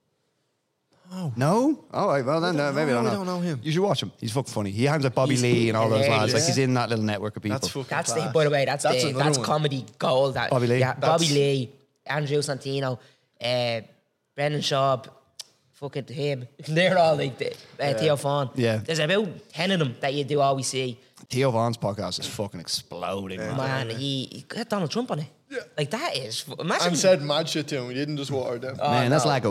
No? All right, well then, maybe I we don't don't know him. You should watch him. He's fucking funny. He hangs like Bobby He's Lee and all those hilarious. lads. Like Yeah. he's in that little network of people. That's fucking That's class. the, by the way, that's another one. comedy gold. That Bobby Lee. Yeah, Bobby That's- Lee, Andrew Santino, Brendan Schaub, fucking him. They're all like Theo Fawn. Yeah. There's about 10 of them that you do always see. Theo Vaughn's podcast is fucking exploding, man. Man, he got Donald Trump on it. Yeah. Like that is imagine. And said mad shit to him. We didn't just water it down. Man, that's like a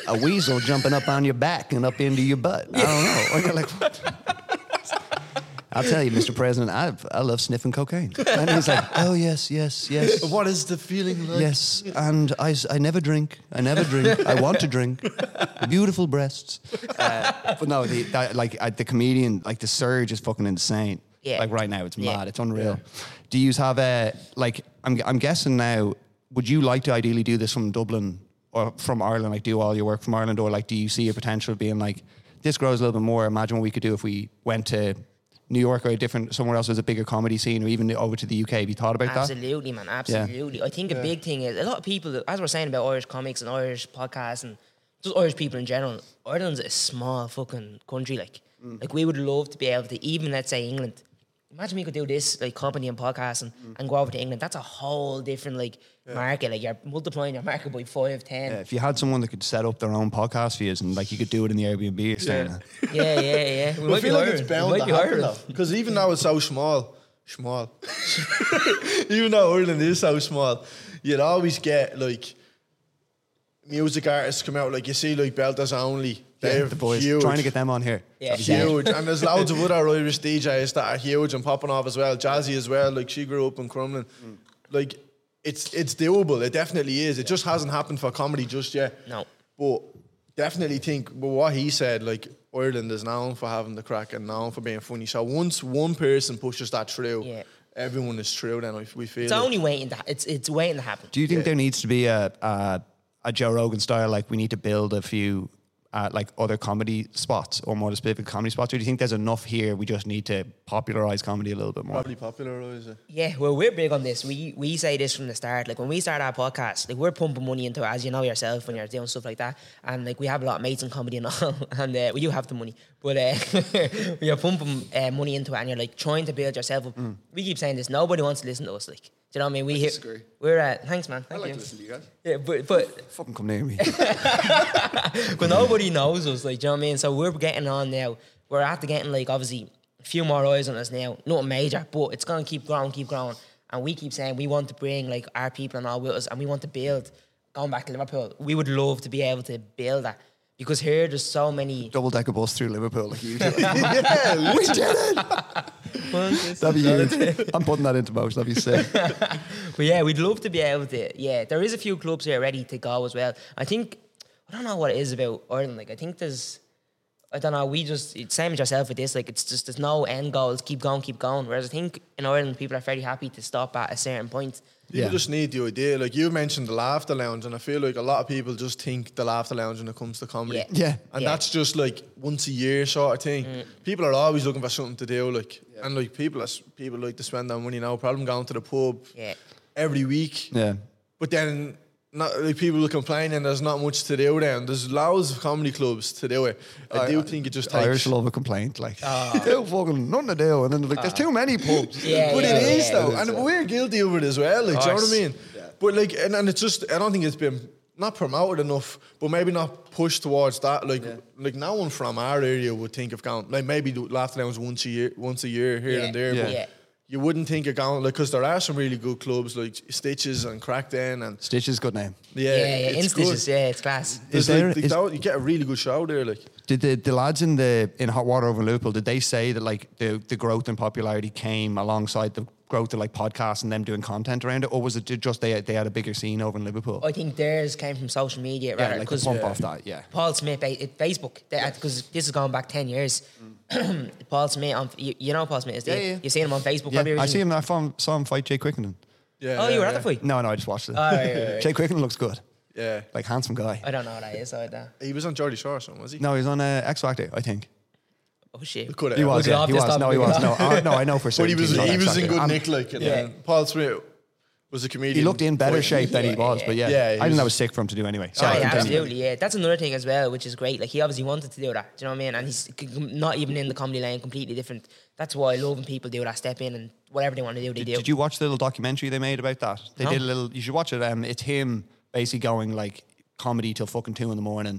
weasel jumping up on your back and up into your butt. I don't know. And you're like, what? I'll tell you, Mr. President, I love sniffing cocaine. And he's like, oh, yes. What is the feeling like? Yes, and I never drink. I want to drink. Beautiful breasts. But no, the comedian, like the surge is fucking insane. Yeah. Like right now, it's Yeah. mad. It's unreal. Do you have I'm guessing now, would you like to ideally do this from Dublin or from Ireland, like do all your work from Ireland, or like do you see a potential of being like, this grows a little bit more, imagine what we could do if we went to New York or somewhere else with a bigger comedy scene, or even over to the UK? Have you thought about that? Absolutely, man. Absolutely. I think a big thing is a lot of people, as we're saying about Irish comics and Irish podcasts and just Irish people in general, Ireland's a small fucking country. Like we would love to be able to, even let's say England. Imagine we could do this like comedy and podcast and go over to England. That's a whole different market. Like you're multiplying your market by 5, 10. If you had someone that could set up their own podcast for you and like you could do it in the Airbnb you're staying at. Yeah. I feel like it's bound to happen though. Because even though it's so small, even though Ireland is so small, you'd always get like music artists come out. Like you see like Belters Only. They're the boys. huge. Trying to get them on here. Yeah. Huge. And there's loads of other Irish DJs that are huge and popping off as well. Jazzy as well. Like she grew up in Crumlin. Like it's doable. It definitely is. It just hasn't happened for comedy just yet. No. But definitely think, but what he said, like Ireland is known for having the crack and known for being funny. So once one person pushes that through, everyone is through. Then we feel it's only waiting to it's waiting to happen. Do you think there needs to be a Joe Rogan style, like we need to build a few like other comedy spots or more specific comedy spots, or do you think there's enough here, we just need to popularize comedy a little bit more? Probably popularise it. Yeah, well, we're big on this. We say this from the start. Like when we start our podcast, like we're pumping money into it, as you know yourself when you're doing stuff like that. And like we have a lot of mates in comedy and all, and we do have the money, but you're pumping money into it, and you're like trying to build yourself up. We keep saying this. Nobody wants to listen to us. Like, do you know what I mean? disagree. We're thanks, man. Thank I like you. to listen to you guys. Yeah, but Fucking come near me. but nobody knows us, like, do you know what I mean? So we're getting on now. We're after getting, like, obviously, a few more eyes on us now. Nothing major, but it's going to keep growing. And we keep saying we want to bring, like, our people and all with us, and we want to build, going back to Liverpool, we would love to be able to build that. Because here, there's so many... Double-decker bus through Liverpool, like you do. Yeah, We did it! That'd be huge. I'm putting that into motion. That'd be sick. But yeah, we'd love to be able to... Yeah, there is a few clubs here ready to go as well. I think... I don't know what it is about Ireland. Like, I think there's... I don't know, it's same as yourself with this. Like, it's just, there's no end goals. Keep going. Whereas I think in Ireland, people are fairly happy to stop at a certain point. People just need the idea. Like you mentioned the Laughter Lounge, and I feel like a lot of people just think the Laughter Lounge when it comes to comedy. Yeah. And that's just like once a year sort of thing. People are always looking for something to do, like, and like people like to spend their money now. Problem going to the pub every week. Yeah. But then not like people will complain and there's not much to do then. There's loads of comedy clubs to do it. I do think it just takes... Irish love a complaint, like, do fucking nothing to do, and then like, there's too many pubs. But it is though, and we're guilty of it as well. Like, do you know what I mean? Yeah. But like, and it's just, I don't think it's been not promoted enough, but maybe not pushed towards that. Like, like no one from our area would think of going. Like maybe do Laughter Lounge once a year here and there. But you wouldn't think of going, like, because there are some really good clubs like Stitches and Crackdown and Stitches, good name. it's Stitches, good. it's class. You get a really good show there. Like, did the lads in Hot Water over in Liverpool, did they say that like the growth in popularity came alongside the growth of like podcasts and them doing content around it, or was it just they had a bigger scene over in Liverpool? I think theirs came from social media, rather, like the pump off that. Paul Smith, Facebook, because this is going back 10 years. Paul Smith, you know Paul Smith, you've seen him on Facebook. Yeah, I see him. Saw him fight Jay Quickenden. You were at the fight? No, I just watched it. Right. Jay Quickenden looks good. Yeah, like handsome guy. I don't know what that is. He was on Geordie Shore, was he? No, he was on X Factor, I think. Oh shit! He was. Yeah, he was. No, he was. No, I know for certain. But he was in good nick. Like, Paul Smith was a comedian. He looked in better shape than he was, but I think that was sick for him to do anyway. Sorry, absolutely, yeah. That's another thing as well, which is great. Like, he obviously wanted to do that. Do you know what I mean? And he's not even in the comedy lane, completely different. That's why I love when people do that, step in and whatever they want to do, they do. Did you watch the little documentary they made about that? They did a little. You should watch it. It's him basically going like comedy till fucking 2 a.m.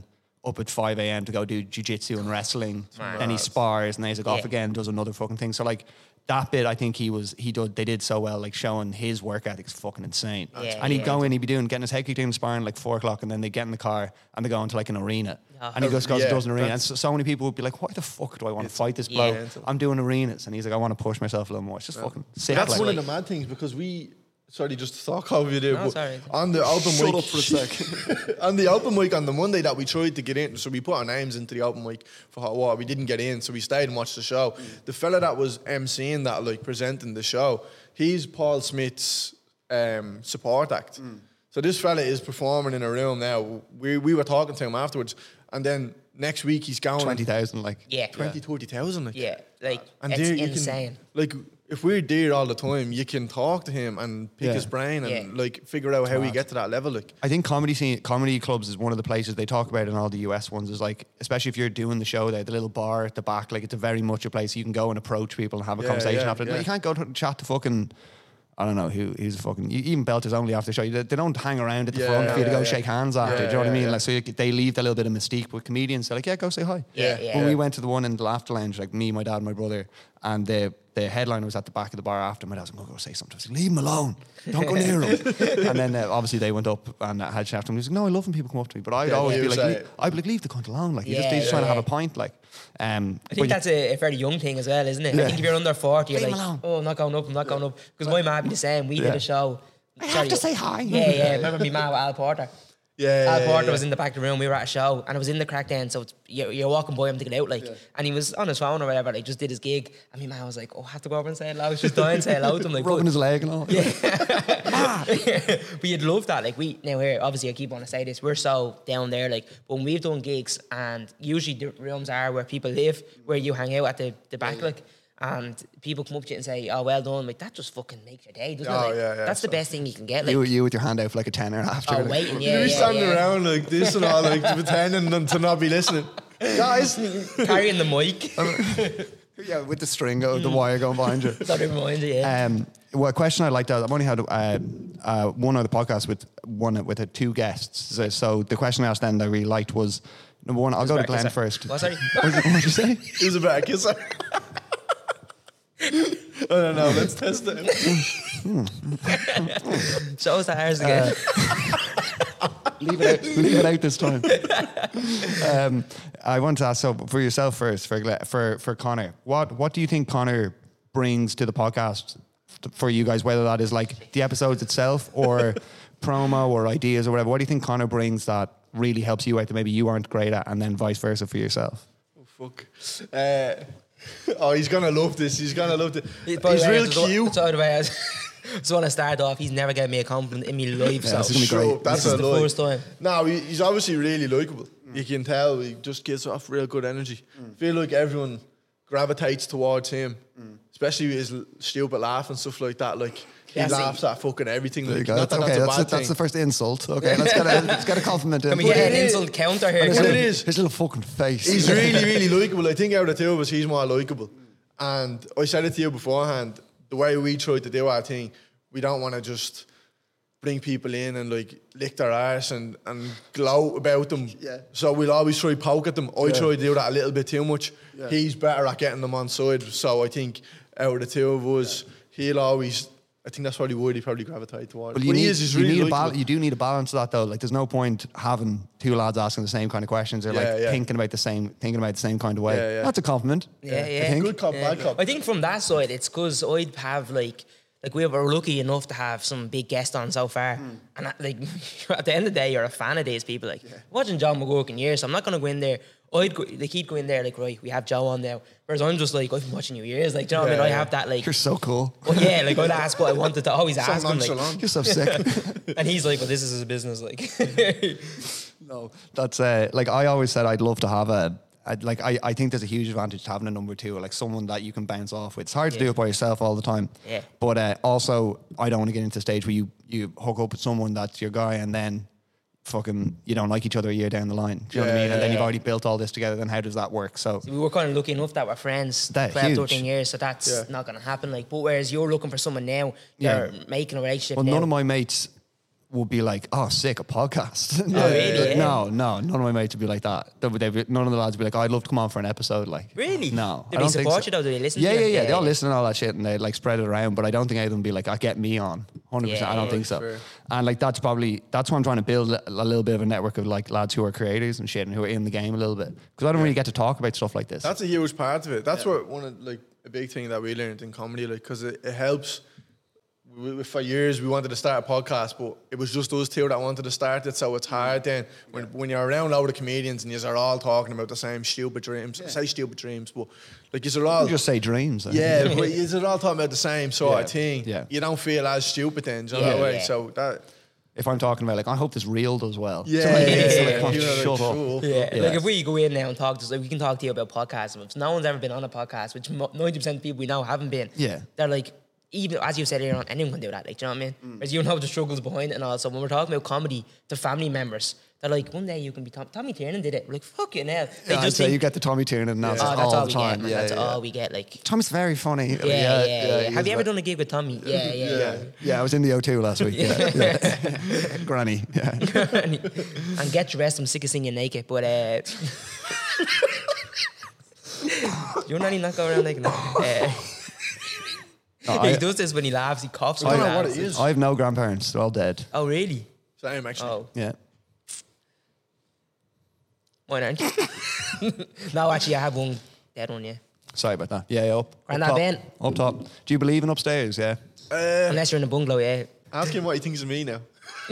up at 5 a.m. to go do jiu-jitsu and wrestling. Man. Then he spars and then he's like off Yeah. again, does another fucking thing. So like that bit, I think they did so well, like showing his work ethic is fucking insane. Yeah, And he'd yeah. go in, he'd be getting his head kicked in sparring like 4 o'clock, and then they get in the car and they go into like an arena. Oh. And he goes and Yeah, does an arena. And that's- so many people would be like, why the fuck do I want to fight this bloke? mental. I'm doing arenas. And he's like, I want to push myself a little more. It's just fucking sick. That's like. one of the mad things because we. Sorry, just to talk over you there. No, but sorry. on the open Shut mic, up for a sec. on the open mic on the Monday that we tried to get in, so we put our names into the open mic for hot water. We didn't get in, so we stayed and watched the show. The fella that was emceeing that, like presenting the show, he's Paul Smith's support act. So this fella is performing in a room now. We were talking to him afterwards, and then next week he's going 20,000, like. Yeah. 30,000. Like. Yeah. Like, And it's there you insane. Can, like, if we're there all the time, you can talk to him and pick Yeah. his brain and Yeah. like figure out how we get to that level. Like, I think comedy clubs is one of the places they talk about in all the US ones, is like, especially if you're doing the show there, the little bar at the back, like it's a very much a place you can go and approach people and have a Yeah, conversation yeah, after. yeah. You can't go to chat to fucking, I don't know who's a fucking, even Belters only after the show. They don't hang around at the Yeah, front for you to go yeah. shake hands after. Yeah, do you know what I yeah, mean? yeah. Like, so they leave that little bit of mystique. But comedians, they're like, yeah, go say hi. Yeah, yeah. When Yeah. we went to the one in the Laughter Lounge, like me, my dad, my brother, and the headliner was at the back of the bar after. My dad was like, I'm going to go say something. I was like, leave him alone. Don't go near him. And then obviously they went up and had a chat to him. He was like, no, I love when people come up to me. But I'd always you be like, say- I'd be like, leave the cunt alone. Like, Yeah, he's just trying to have yeah. a pint. Like, I think that's a very young thing as well, isn't it? I think if you're under 40, you're Leave him like, alone. oh, I'm not going up. Because my mum be the same. We did a show. I have to say hi. Yeah. Remember me mum with Al Porter? yeah, Al yeah, Porter yeah. was in the back of the room. We were at a show, and it was in the crack then. So you're walking by him to get out, like, and he was on his phone or whatever. Like, just did his gig, and my man was like, "Oh, I have to go over and say hello." She's dying to say hello to him, like, rubbing his leg and all. but you'd love that. Like, we now here, obviously, I keep wanting to say this. We're so down there, like, when we've done gigs, and usually the rooms are where people live, where you hang out at the back, like. And people come up to you and say, "Oh, well done!" Like, that just fucking makes your day, doesn't it? Oh, Like, yeah, that's the so- best thing you can get. Like, You with your hand out for like a tenner after. oh, like, waiting, You'd yeah, be standing yeah. around like this and all, like pretending to not be listening. Guys, Carrying the mic. Yeah, with the string of the wire going behind you. Sorry, remind you, yeah. Well, a question I'd like to, I've only had one other podcast with two guests. So the question I asked then that I really liked was, number one, I'll go to better Glenn kisser. first. What, sorry? What did you say? he was a better kisser. I don't know. Let's test it. Show us the ours again. Leave it out this time. I want to ask, so for yourself first, for Connor, what do you think Connor brings to the podcast for you guys, whether that is like the episodes itself or promo or ideas or whatever? What do you think Connor brings that really helps you out that maybe you aren't great at, and then vice versa for yourself? Oh, fuck. He's gonna love this. He's gonna love it. By He's the way, real cute. So the way I just want to start off, he's never given me a compliment in my life. So this is gonna be Shut great. up, that's This is a the lie. first time. No, he's obviously really likeable. You can tell he just gives off real good energy. Feel like everyone gravitates towards him, especially with his stupid laugh and stuff like that. Like he Yeah, see. laughs at fucking everything. There you Like, go. not That's that okay. that's a bad That's thing. the first insult. Okay, let's get a compliment in. Can we But get an it is. insult counter here? his But little- it is. his little fucking face. He's really, really likeable. I think out of the two of us, he's more likeable. And I said it to you beforehand, the way we try to do our thing, we don't want to just bring people in and like lick their arse and gloat about them. Yeah. So we'll always try poke at them. I try to do that a little bit too much. Yeah. He's better at getting them on side. So I think out of the two of us, he'll always, I think that's probably why he probably gravitate towards. Well, But he's you really need likeable. you do need a balance of that though. Like, there's no point having two lads asking the same kind of questions or like Yeah, yeah. thinking about the same kind of way. Yeah, yeah. That's a compliment. Yeah, I yeah. think. Good cop, bad cop. I think from that side, it's because I'd have like we were lucky enough to have some big guests on so far, and like at the end of the day, you're a fan of these people. Like watching John McGurk in years, so I'm not gonna go in there. He'd go in there like, right, we have Joe on now. Whereas I'm just like, I've been watching you years. Like, do you know what I mean? I have that like, You're so cool. well, yeah, like I'd ask what I wanted to always So ask him. Like, nonchalant. You're so sick. and he's like, well, this is his business. Like, No, that's like I always said I'd love to have I think there's a huge advantage to having a number two, like someone that you can bounce off with. It's hard to do it by yourself all the time. Yeah. But also, I don't want to get into a stage where you hook up with someone that's your guy and then fucking you don't like each other a year down the line. Do you know what I mean? And then you've already built all this together. Then how does that work? So we were kind of lucky enough that we're friends That 12, huge. 13 years, so that's not going to happen. Like, but whereas you're looking for someone now, you're making a relationship well, now. none of my mates would be like, oh, sick, a podcast. really? Yeah. No, none of my mates would be like that. None of the lads would be like, oh, I'd love to come on for an episode. Like, Really? No. Do they support you though? Do they listen to you? Yeah. They all listen and all that shit and they like spread it around, but I don't think any of them be like, get me on. 100%. Yeah, I don't think so. fair. And like, that's why I'm trying to build a little bit of a network of like lads who are creators and shit and who are in the game a little bit. Because I don't really get to talk about stuff like this. That's a huge part of it. That's what one of like a big thing that we learned in comedy, like, because it helps. For years we wanted to start a podcast, but it was just us two that wanted to start it, so it's hard then when you're around a load of comedians and you're all talking about the same stupid dreams. I say stupid dreams, but like you're all just say dreams. yeah, but you're all talking about the same sort of thing. Yeah. You don't feel as stupid then, do you know that way? So that If I'm talking about like, I hope this reel does well. yeah, Like, you know, shut up. true. Yeah. Like if we go in now and talk to us, like we can talk to you about podcasts. If no one's ever been on a podcast, which 90% of people we know haven't been, Yeah. they're like, even as you said earlier on, anyone can do that. Like, do you know what I mean? Whereas you know the struggles behind it and all. So when we're talking about comedy to family members, they're like, one day you can be Tommy Tiernan did it. We're like, fucking hell. They I'd just say think, you get the Tommy Tiernan and that's that's all all the we time. get, man. That's all we get. Like, Tommy's very funny. yeah. Have you ever done a gig with Tommy? Yeah. Yeah, I was in the O2 last week. Yeah. Granny. Yeah. And get dressed. I'm sick of seeing you naked, but you're not even not go around naked. He does this when he laughs. He coughs. I when don't he know what laughs. it is. I have no grandparents. They're all dead. Oh really? Same actually. Oh, Yeah. why aren't you? No, actually, I have one dead one. Yeah. Sorry about that. Yeah, up. Grandad top. Ben. Up top. Do you believe in upstairs? Yeah. Unless you're in a bungalow, yeah. Ask him what he thinks of me now.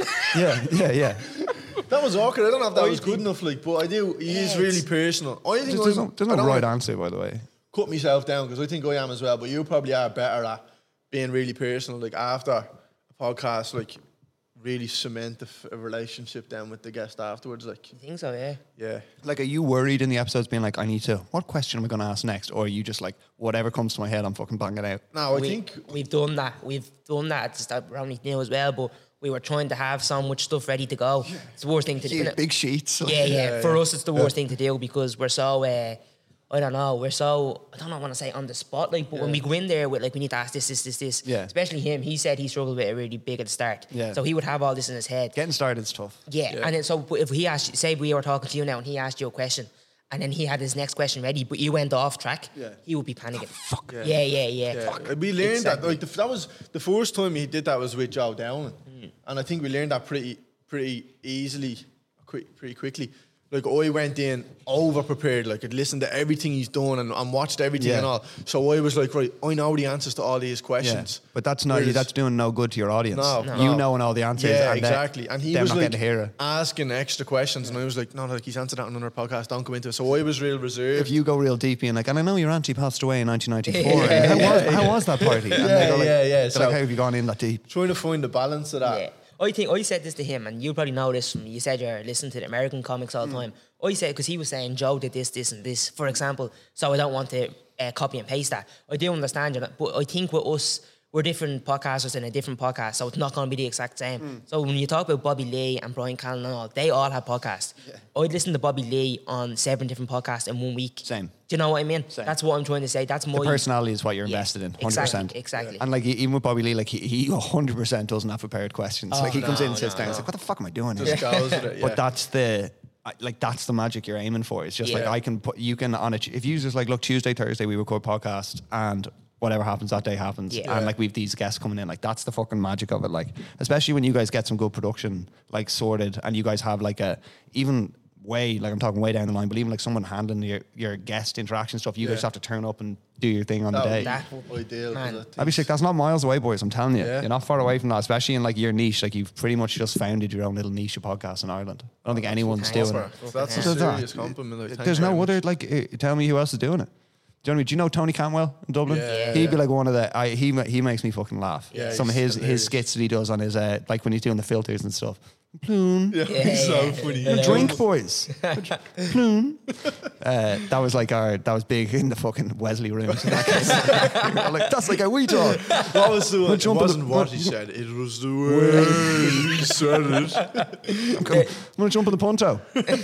Yeah. That was awkward. I don't know if that was good enough, like, but I do. He is really personal. I think There's I'm- no I don't right wanna answer, by the way. cut myself down because I think I am as well. But you probably are better at being really personal. Like after a podcast, like really cement a relationship down with the guest afterwards. Like, I think so, yeah. yeah. Like, are you worried in the episodes being like, what question am I going to ask next? Or are you just like, whatever comes to my head, I'm fucking banging out? No, I think We've done that. We've done that at the start around now as well, but we were trying to have so much stuff ready to go. It's the worst thing to do. Huge, big sheets. Yeah. For us, it's the worst thing to do because we're so, I don't know, I don't want to say on the spot, like, but when we go in there with, like, we need to ask this. Yeah. Especially him, he said he struggled with it really big at the start. Yeah. So he would have all this in his head. Getting started is tough. Yeah. And then, so if he asked, say we were talking to you now and he asked you a question, and then he had his next question ready, but you went off track, he would be panicking. Fuck. Yeah. yeah. We learned Exactly. that. Like that was the first time he did that was with Joe Dowling, and I think we learned that pretty easily, pretty quickly. Like I went in over prepared, like I'd listened to everything he's done and watched everything and all. So I was like, right, I know the answers to all these questions. Yeah. But that's not Whereas- that's doing no good to your audience. No. You knowing all the answers. Yeah, and exactly. And he them was not like getting to hear it. asking extra questions, and I was like, no, like he's answered that on another podcast. Don't go into it. So I was real reserved. If you go real deep and like, and I know your auntie passed away in 1994. How was that party? And they go like, yeah. they're So- like, how have you gone in that deep? trying to find the balance of that. Yeah. I said this to him, and you probably know this from, you said you're listening to the American comics all the time. I said, because he was saying Joe did this, and this, for example, so I don't want to copy and paste that. I do understand you, but I think with us, we're different podcasters in a different podcast, so it's not going to be the exact same. So when you talk about Bobby Lee and Brian Callen and all, they all have podcasts. I'd listen to Bobby Lee on 7 different podcasts in 1 week. Same. Do you know what I mean? Same. That's what I'm trying to say. That's my... The personality is what you're invested in, 100%. Exactly. And like even with Bobby Lee, like he 100% doesn't have prepared questions. Like he comes in and sits down, he's like, what the fuck am I doing here? Just goes with it. Yeah. But that's the magic you're aiming for. It's just like you can on it. If you just like, look, Tuesday, Thursday we record podcast and whatever happens that day happens. Yeah. And like we've these guests coming in, like that's the fucking magic of it. Like especially when you guys get some good production like sorted and you guys have like a even way, like I'm talking way down the line, but even like someone handling your guest interaction stuff, you guys have to turn up and do your thing on the day. That would ideal. Man. 'cause I think- I'd be sick. That's not miles away, boys. I'm telling you. Yeah. You're not far away from that, especially in like your niche. Like you've pretty much just founded your own little niche of podcasts in Ireland. I don't think anyone's doing it. That's a So that- serious compliment. Like, thank There's you no very other much. like. Tell me who else is doing it. Do you know Tony Cantwell in Dublin? Yeah. He'd be like one of the. He makes me fucking laugh. Yeah, Some of he's his hilarious. skits that he does on his like when he's doing the filters and stuff. Plume. Yeah, he's so funny. Drink, boys. Plume. That was like that was big in the fucking Wesley rooms. Like that's like how we talk. What was the it jump in wasn't the- what he said. It was the way he said it. I'm gonna jump in the punto.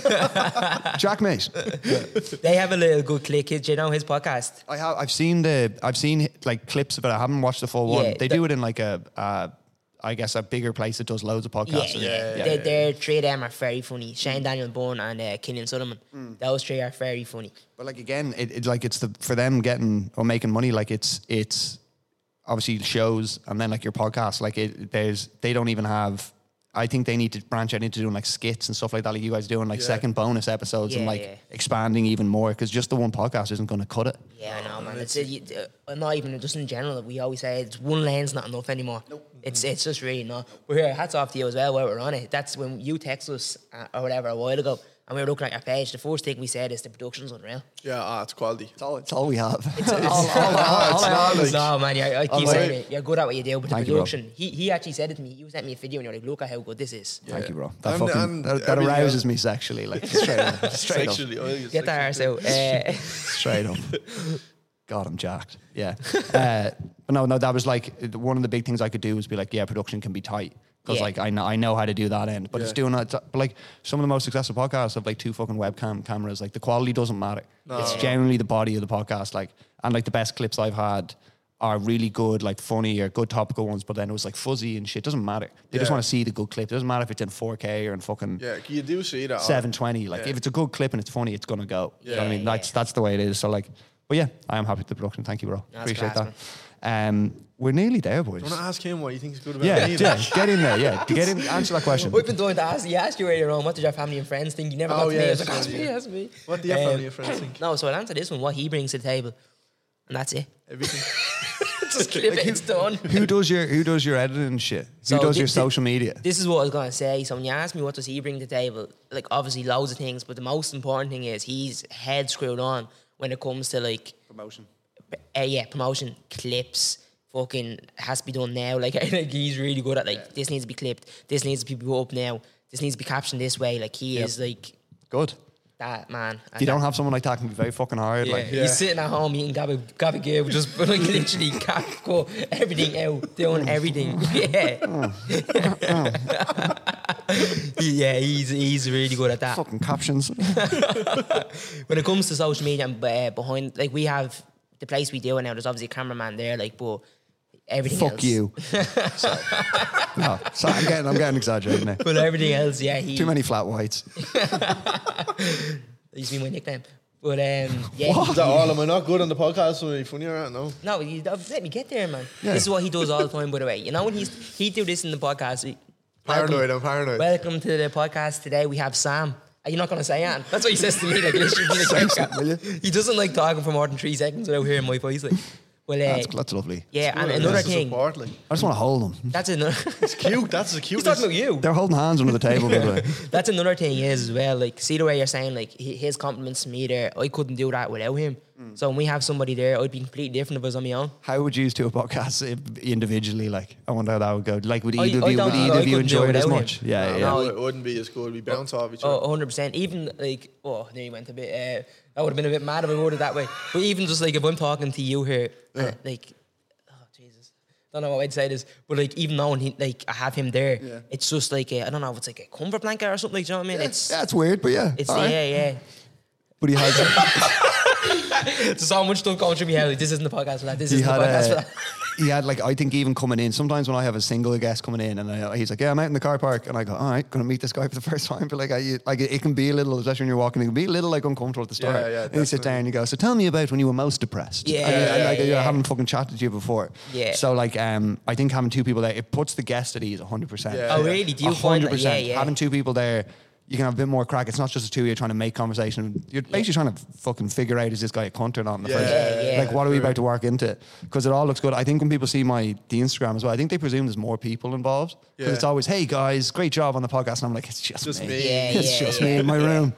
Jack, mate. They have a little good click. Do you know his podcast? I've seen like clips of it. I haven't watched the full one. Yeah, They do it in like a I guess, a bigger place that does loads of podcasts. They're three of them are very funny. Shane Daniel Bourne and Killian Sullivan. Those three are very funny. But like again, it's like it's for them getting or making money. Like it's obviously shows and then like your podcast. Like they don't even have. I think they need to branch out into doing like skits and stuff like that, like you guys doing like second bonus episodes and like expanding even more, because just the one podcast isn't going to cut it. Yeah, I know, man. It's not even just in general. We always say it's one lane's not enough anymore. Nope. It's just really not. We're here. Hats off to you as well while we're on it. That's when you text us or whatever a while ago, and we were looking at your page. The first thing we said is the production's unreal. Yeah, it's quality. It's all we have. No, man, I keep saying it. You're good at what you do, but the production. He actually said it to me. He sent me a video and you're like, look at how good this is. Thank you, bro. That arouses me sexually, like straight up. Sexually, get that arse out. Straight up. God, I'm jacked. Yeah. But no, that was like one of the big things I could do was be like, yeah, production can be tight. Because like I know how to do that end, but it's doing that. But like some of the most successful podcasts have like 2 fucking webcam cameras. Like the quality doesn't matter. No. It's generally the body of the podcast. Like, and like the best clips I've had are really good, like funny or good topical ones. But then it was like fuzzy and shit. Doesn't matter. They just want to see the good clip. It doesn't matter if it's in 4K or in fucking you do see that 720. Like if it's a good clip and it's funny, it's gonna go. You know what I mean? That's the way it is. So like, but yeah, I am happy with the production. Thank you, bro. Appreciate that. We're nearly there, boys. I want to ask him what he thinks good about me. Yeah, get in there. Yeah, get in. Answer that question. We've been doing to ask. He asked you earlier on, what did your family and friends think? You never got to me. I was like, ask me. What do your family and friends think? No, so I'll answer this one. What he brings to the table, and that's it. Everything. Just clip it. It's done. Who does your editing and shit? Who does your social media? This is what I was gonna say. So when you ask me what does he bring to the table, like obviously loads of things, but the most important thing is he's head screwed on when it comes to like promotion. Promotion, clips. Fucking has to be done now. Like he's really good at this needs to be clipped. This needs to be put up now. This needs to be captioned this way. Like he is like good. That man. If you don't have someone like that, it can be very fucking hard. Yeah. He's sitting at home eating Gabba Gib, just like literally go everything out, doing everything. Yeah. He's really good at that. Fucking captions. When it comes to social media and behind, like we have the place we do it now. There's obviously a cameraman there, like, but everything else. Fuck you. No, sorry, I'm getting exaggerating now. But everything else, too many flat whites. That used to be my nickname. But What? Is that all? Am I not good on the podcast? Am I funny or not? No, let me get there, man. Yeah. This is what he does all the time, by the way. You know when he do this in the podcast. I'm paranoid. Welcome to the podcast. Today we have Sam. Are you not going to say Anne? That's what he says to me. Like, he doesn't like talking for more than 3 seconds without hearing my voice. Like, well, that's lovely. Yeah, and another thing. Support, like. I just want to hold them. That's another. It's cute. That's the cute. He's talking about you. They're holding hands under the table. That's another thing is as well. Like, see the way you're saying, like his compliments to me there. I couldn't do that without him. So when we have somebody there, I'd be completely different if I was on my own. How would you do a podcast individually? Like, I wonder how that would go. Like, would either of you enjoy it as much? Him. No, it wouldn't be as good. We bounce off each other. 100%. Even like, there you went a bit. I would have been a bit mad if I worded it that way. But even just like if I'm talking to you here, like, oh Jesus, don't know what I'd say this, but like even knowing I have him there, it's just like I don't know if it's like a comfort blanket or something. Like, do you know what I mean? That's weird, but yeah, it's yeah. But he has. There's so much stuff going through me head. Like, this isn't the podcast for that. This isn't the podcast for that. He had like, I think even coming in, sometimes when I have a single guest coming in and he's like, yeah, I'm out in the car park, and I go, all right, gonna meet this guy for the first time, but like it can be a little, especially when you're walking, it can be a little like uncomfortable at the start. And you sit down and you go, so tell me about when you were most depressed. I haven't fucking chatted to you before. So like, I think having 2 people there, it puts the guest at ease 100%. Oh really? Do you find that? Yeah. Having 2 people there, you can have a bit more crack. It's not just the 2 of you trying to make conversation. You're basically trying to fucking figure out, is this guy a cunt or not in the first. Like, what are we about to work into? Because it all looks good. I think when people see the Instagram as well, I think they presume there's more people involved. Because it's always, hey guys, great job on the podcast. And I'm like, it's just me. It's just me in my room.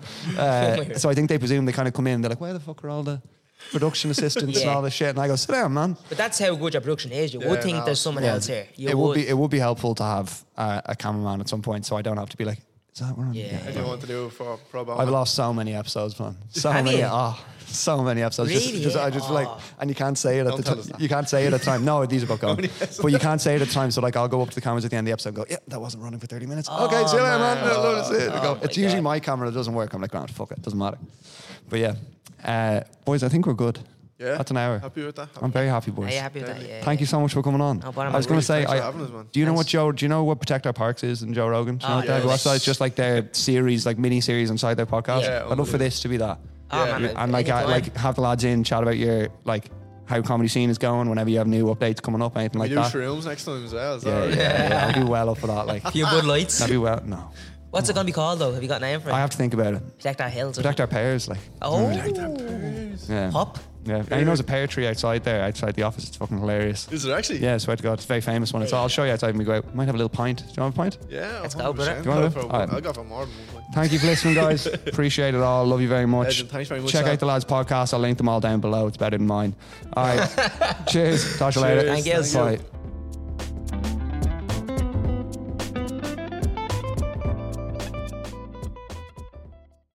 So I think they presume they kind of come in, they're like, where the fuck are all the production assistants and all this shit? And I go, sit down, man. But that's how good your production is. You would think there's someone else here. It would be helpful to have a cameraman at some point, so I don't have to be like, is that what I'm doing? I don't want to do it for pro bono. I've lost so many episodes, man. So many episodes. Really? I just like, and you can't say it at the time. You can't say it at the time. No, these are about going. But you can't say it at the time. So like, I'll go up to the cameras at the end of the episode and go, yeah, that wasn't running for 30 minutes. Okay, see you later, man. That's it. It's usually my camera that doesn't work. I'm like, fuck it, doesn't matter. But yeah, boys, I think we're good. Yeah. That's an hour. Happy with that? I'm very happy, Are boys. you happy with that? Yeah. Thank you so much for coming on. No bother, I was man. going to say, Thanks for having us, man. do you know what Do you know what Protect Our Parks is and Joe Rogan? Do you know what yeah. that was? It's just like their series, like mini series inside their podcast. Yeah, I'd love for this to be that. Oh, Yeah. man, And like anytime. have the lads in, chat about your like how comedy scene is going. Whenever you have new updates coming up, anything We like do that. shrooms next time as well. Is that Yeah, right? yeah, I'd be well up for that. Like Few good lights. that'd be well. No, What's it gonna be called though? Have you got a name for it? I have to think about it. Protect Our Hills. Protect our pears, like Oh. yeah. Pop. Yeah, and you know there's a pear tree outside the office. It's fucking hilarious. Is it actually? Yeah, I swear to God, it's a very famous one. I'll show you outside when we go out. Might have a little pint. Do you want a pint? Yeah. Let's go, brother. 100%. Do you want to? I'll go for more than one. Thank you for listening, guys. Appreciate it all. Love you very much. Legend. Thanks very much, Check Sam. out the lads' podcast. I'll link them all down below. It's better than mine. All right. Cheers. Talk to you later. Thank you. Bye.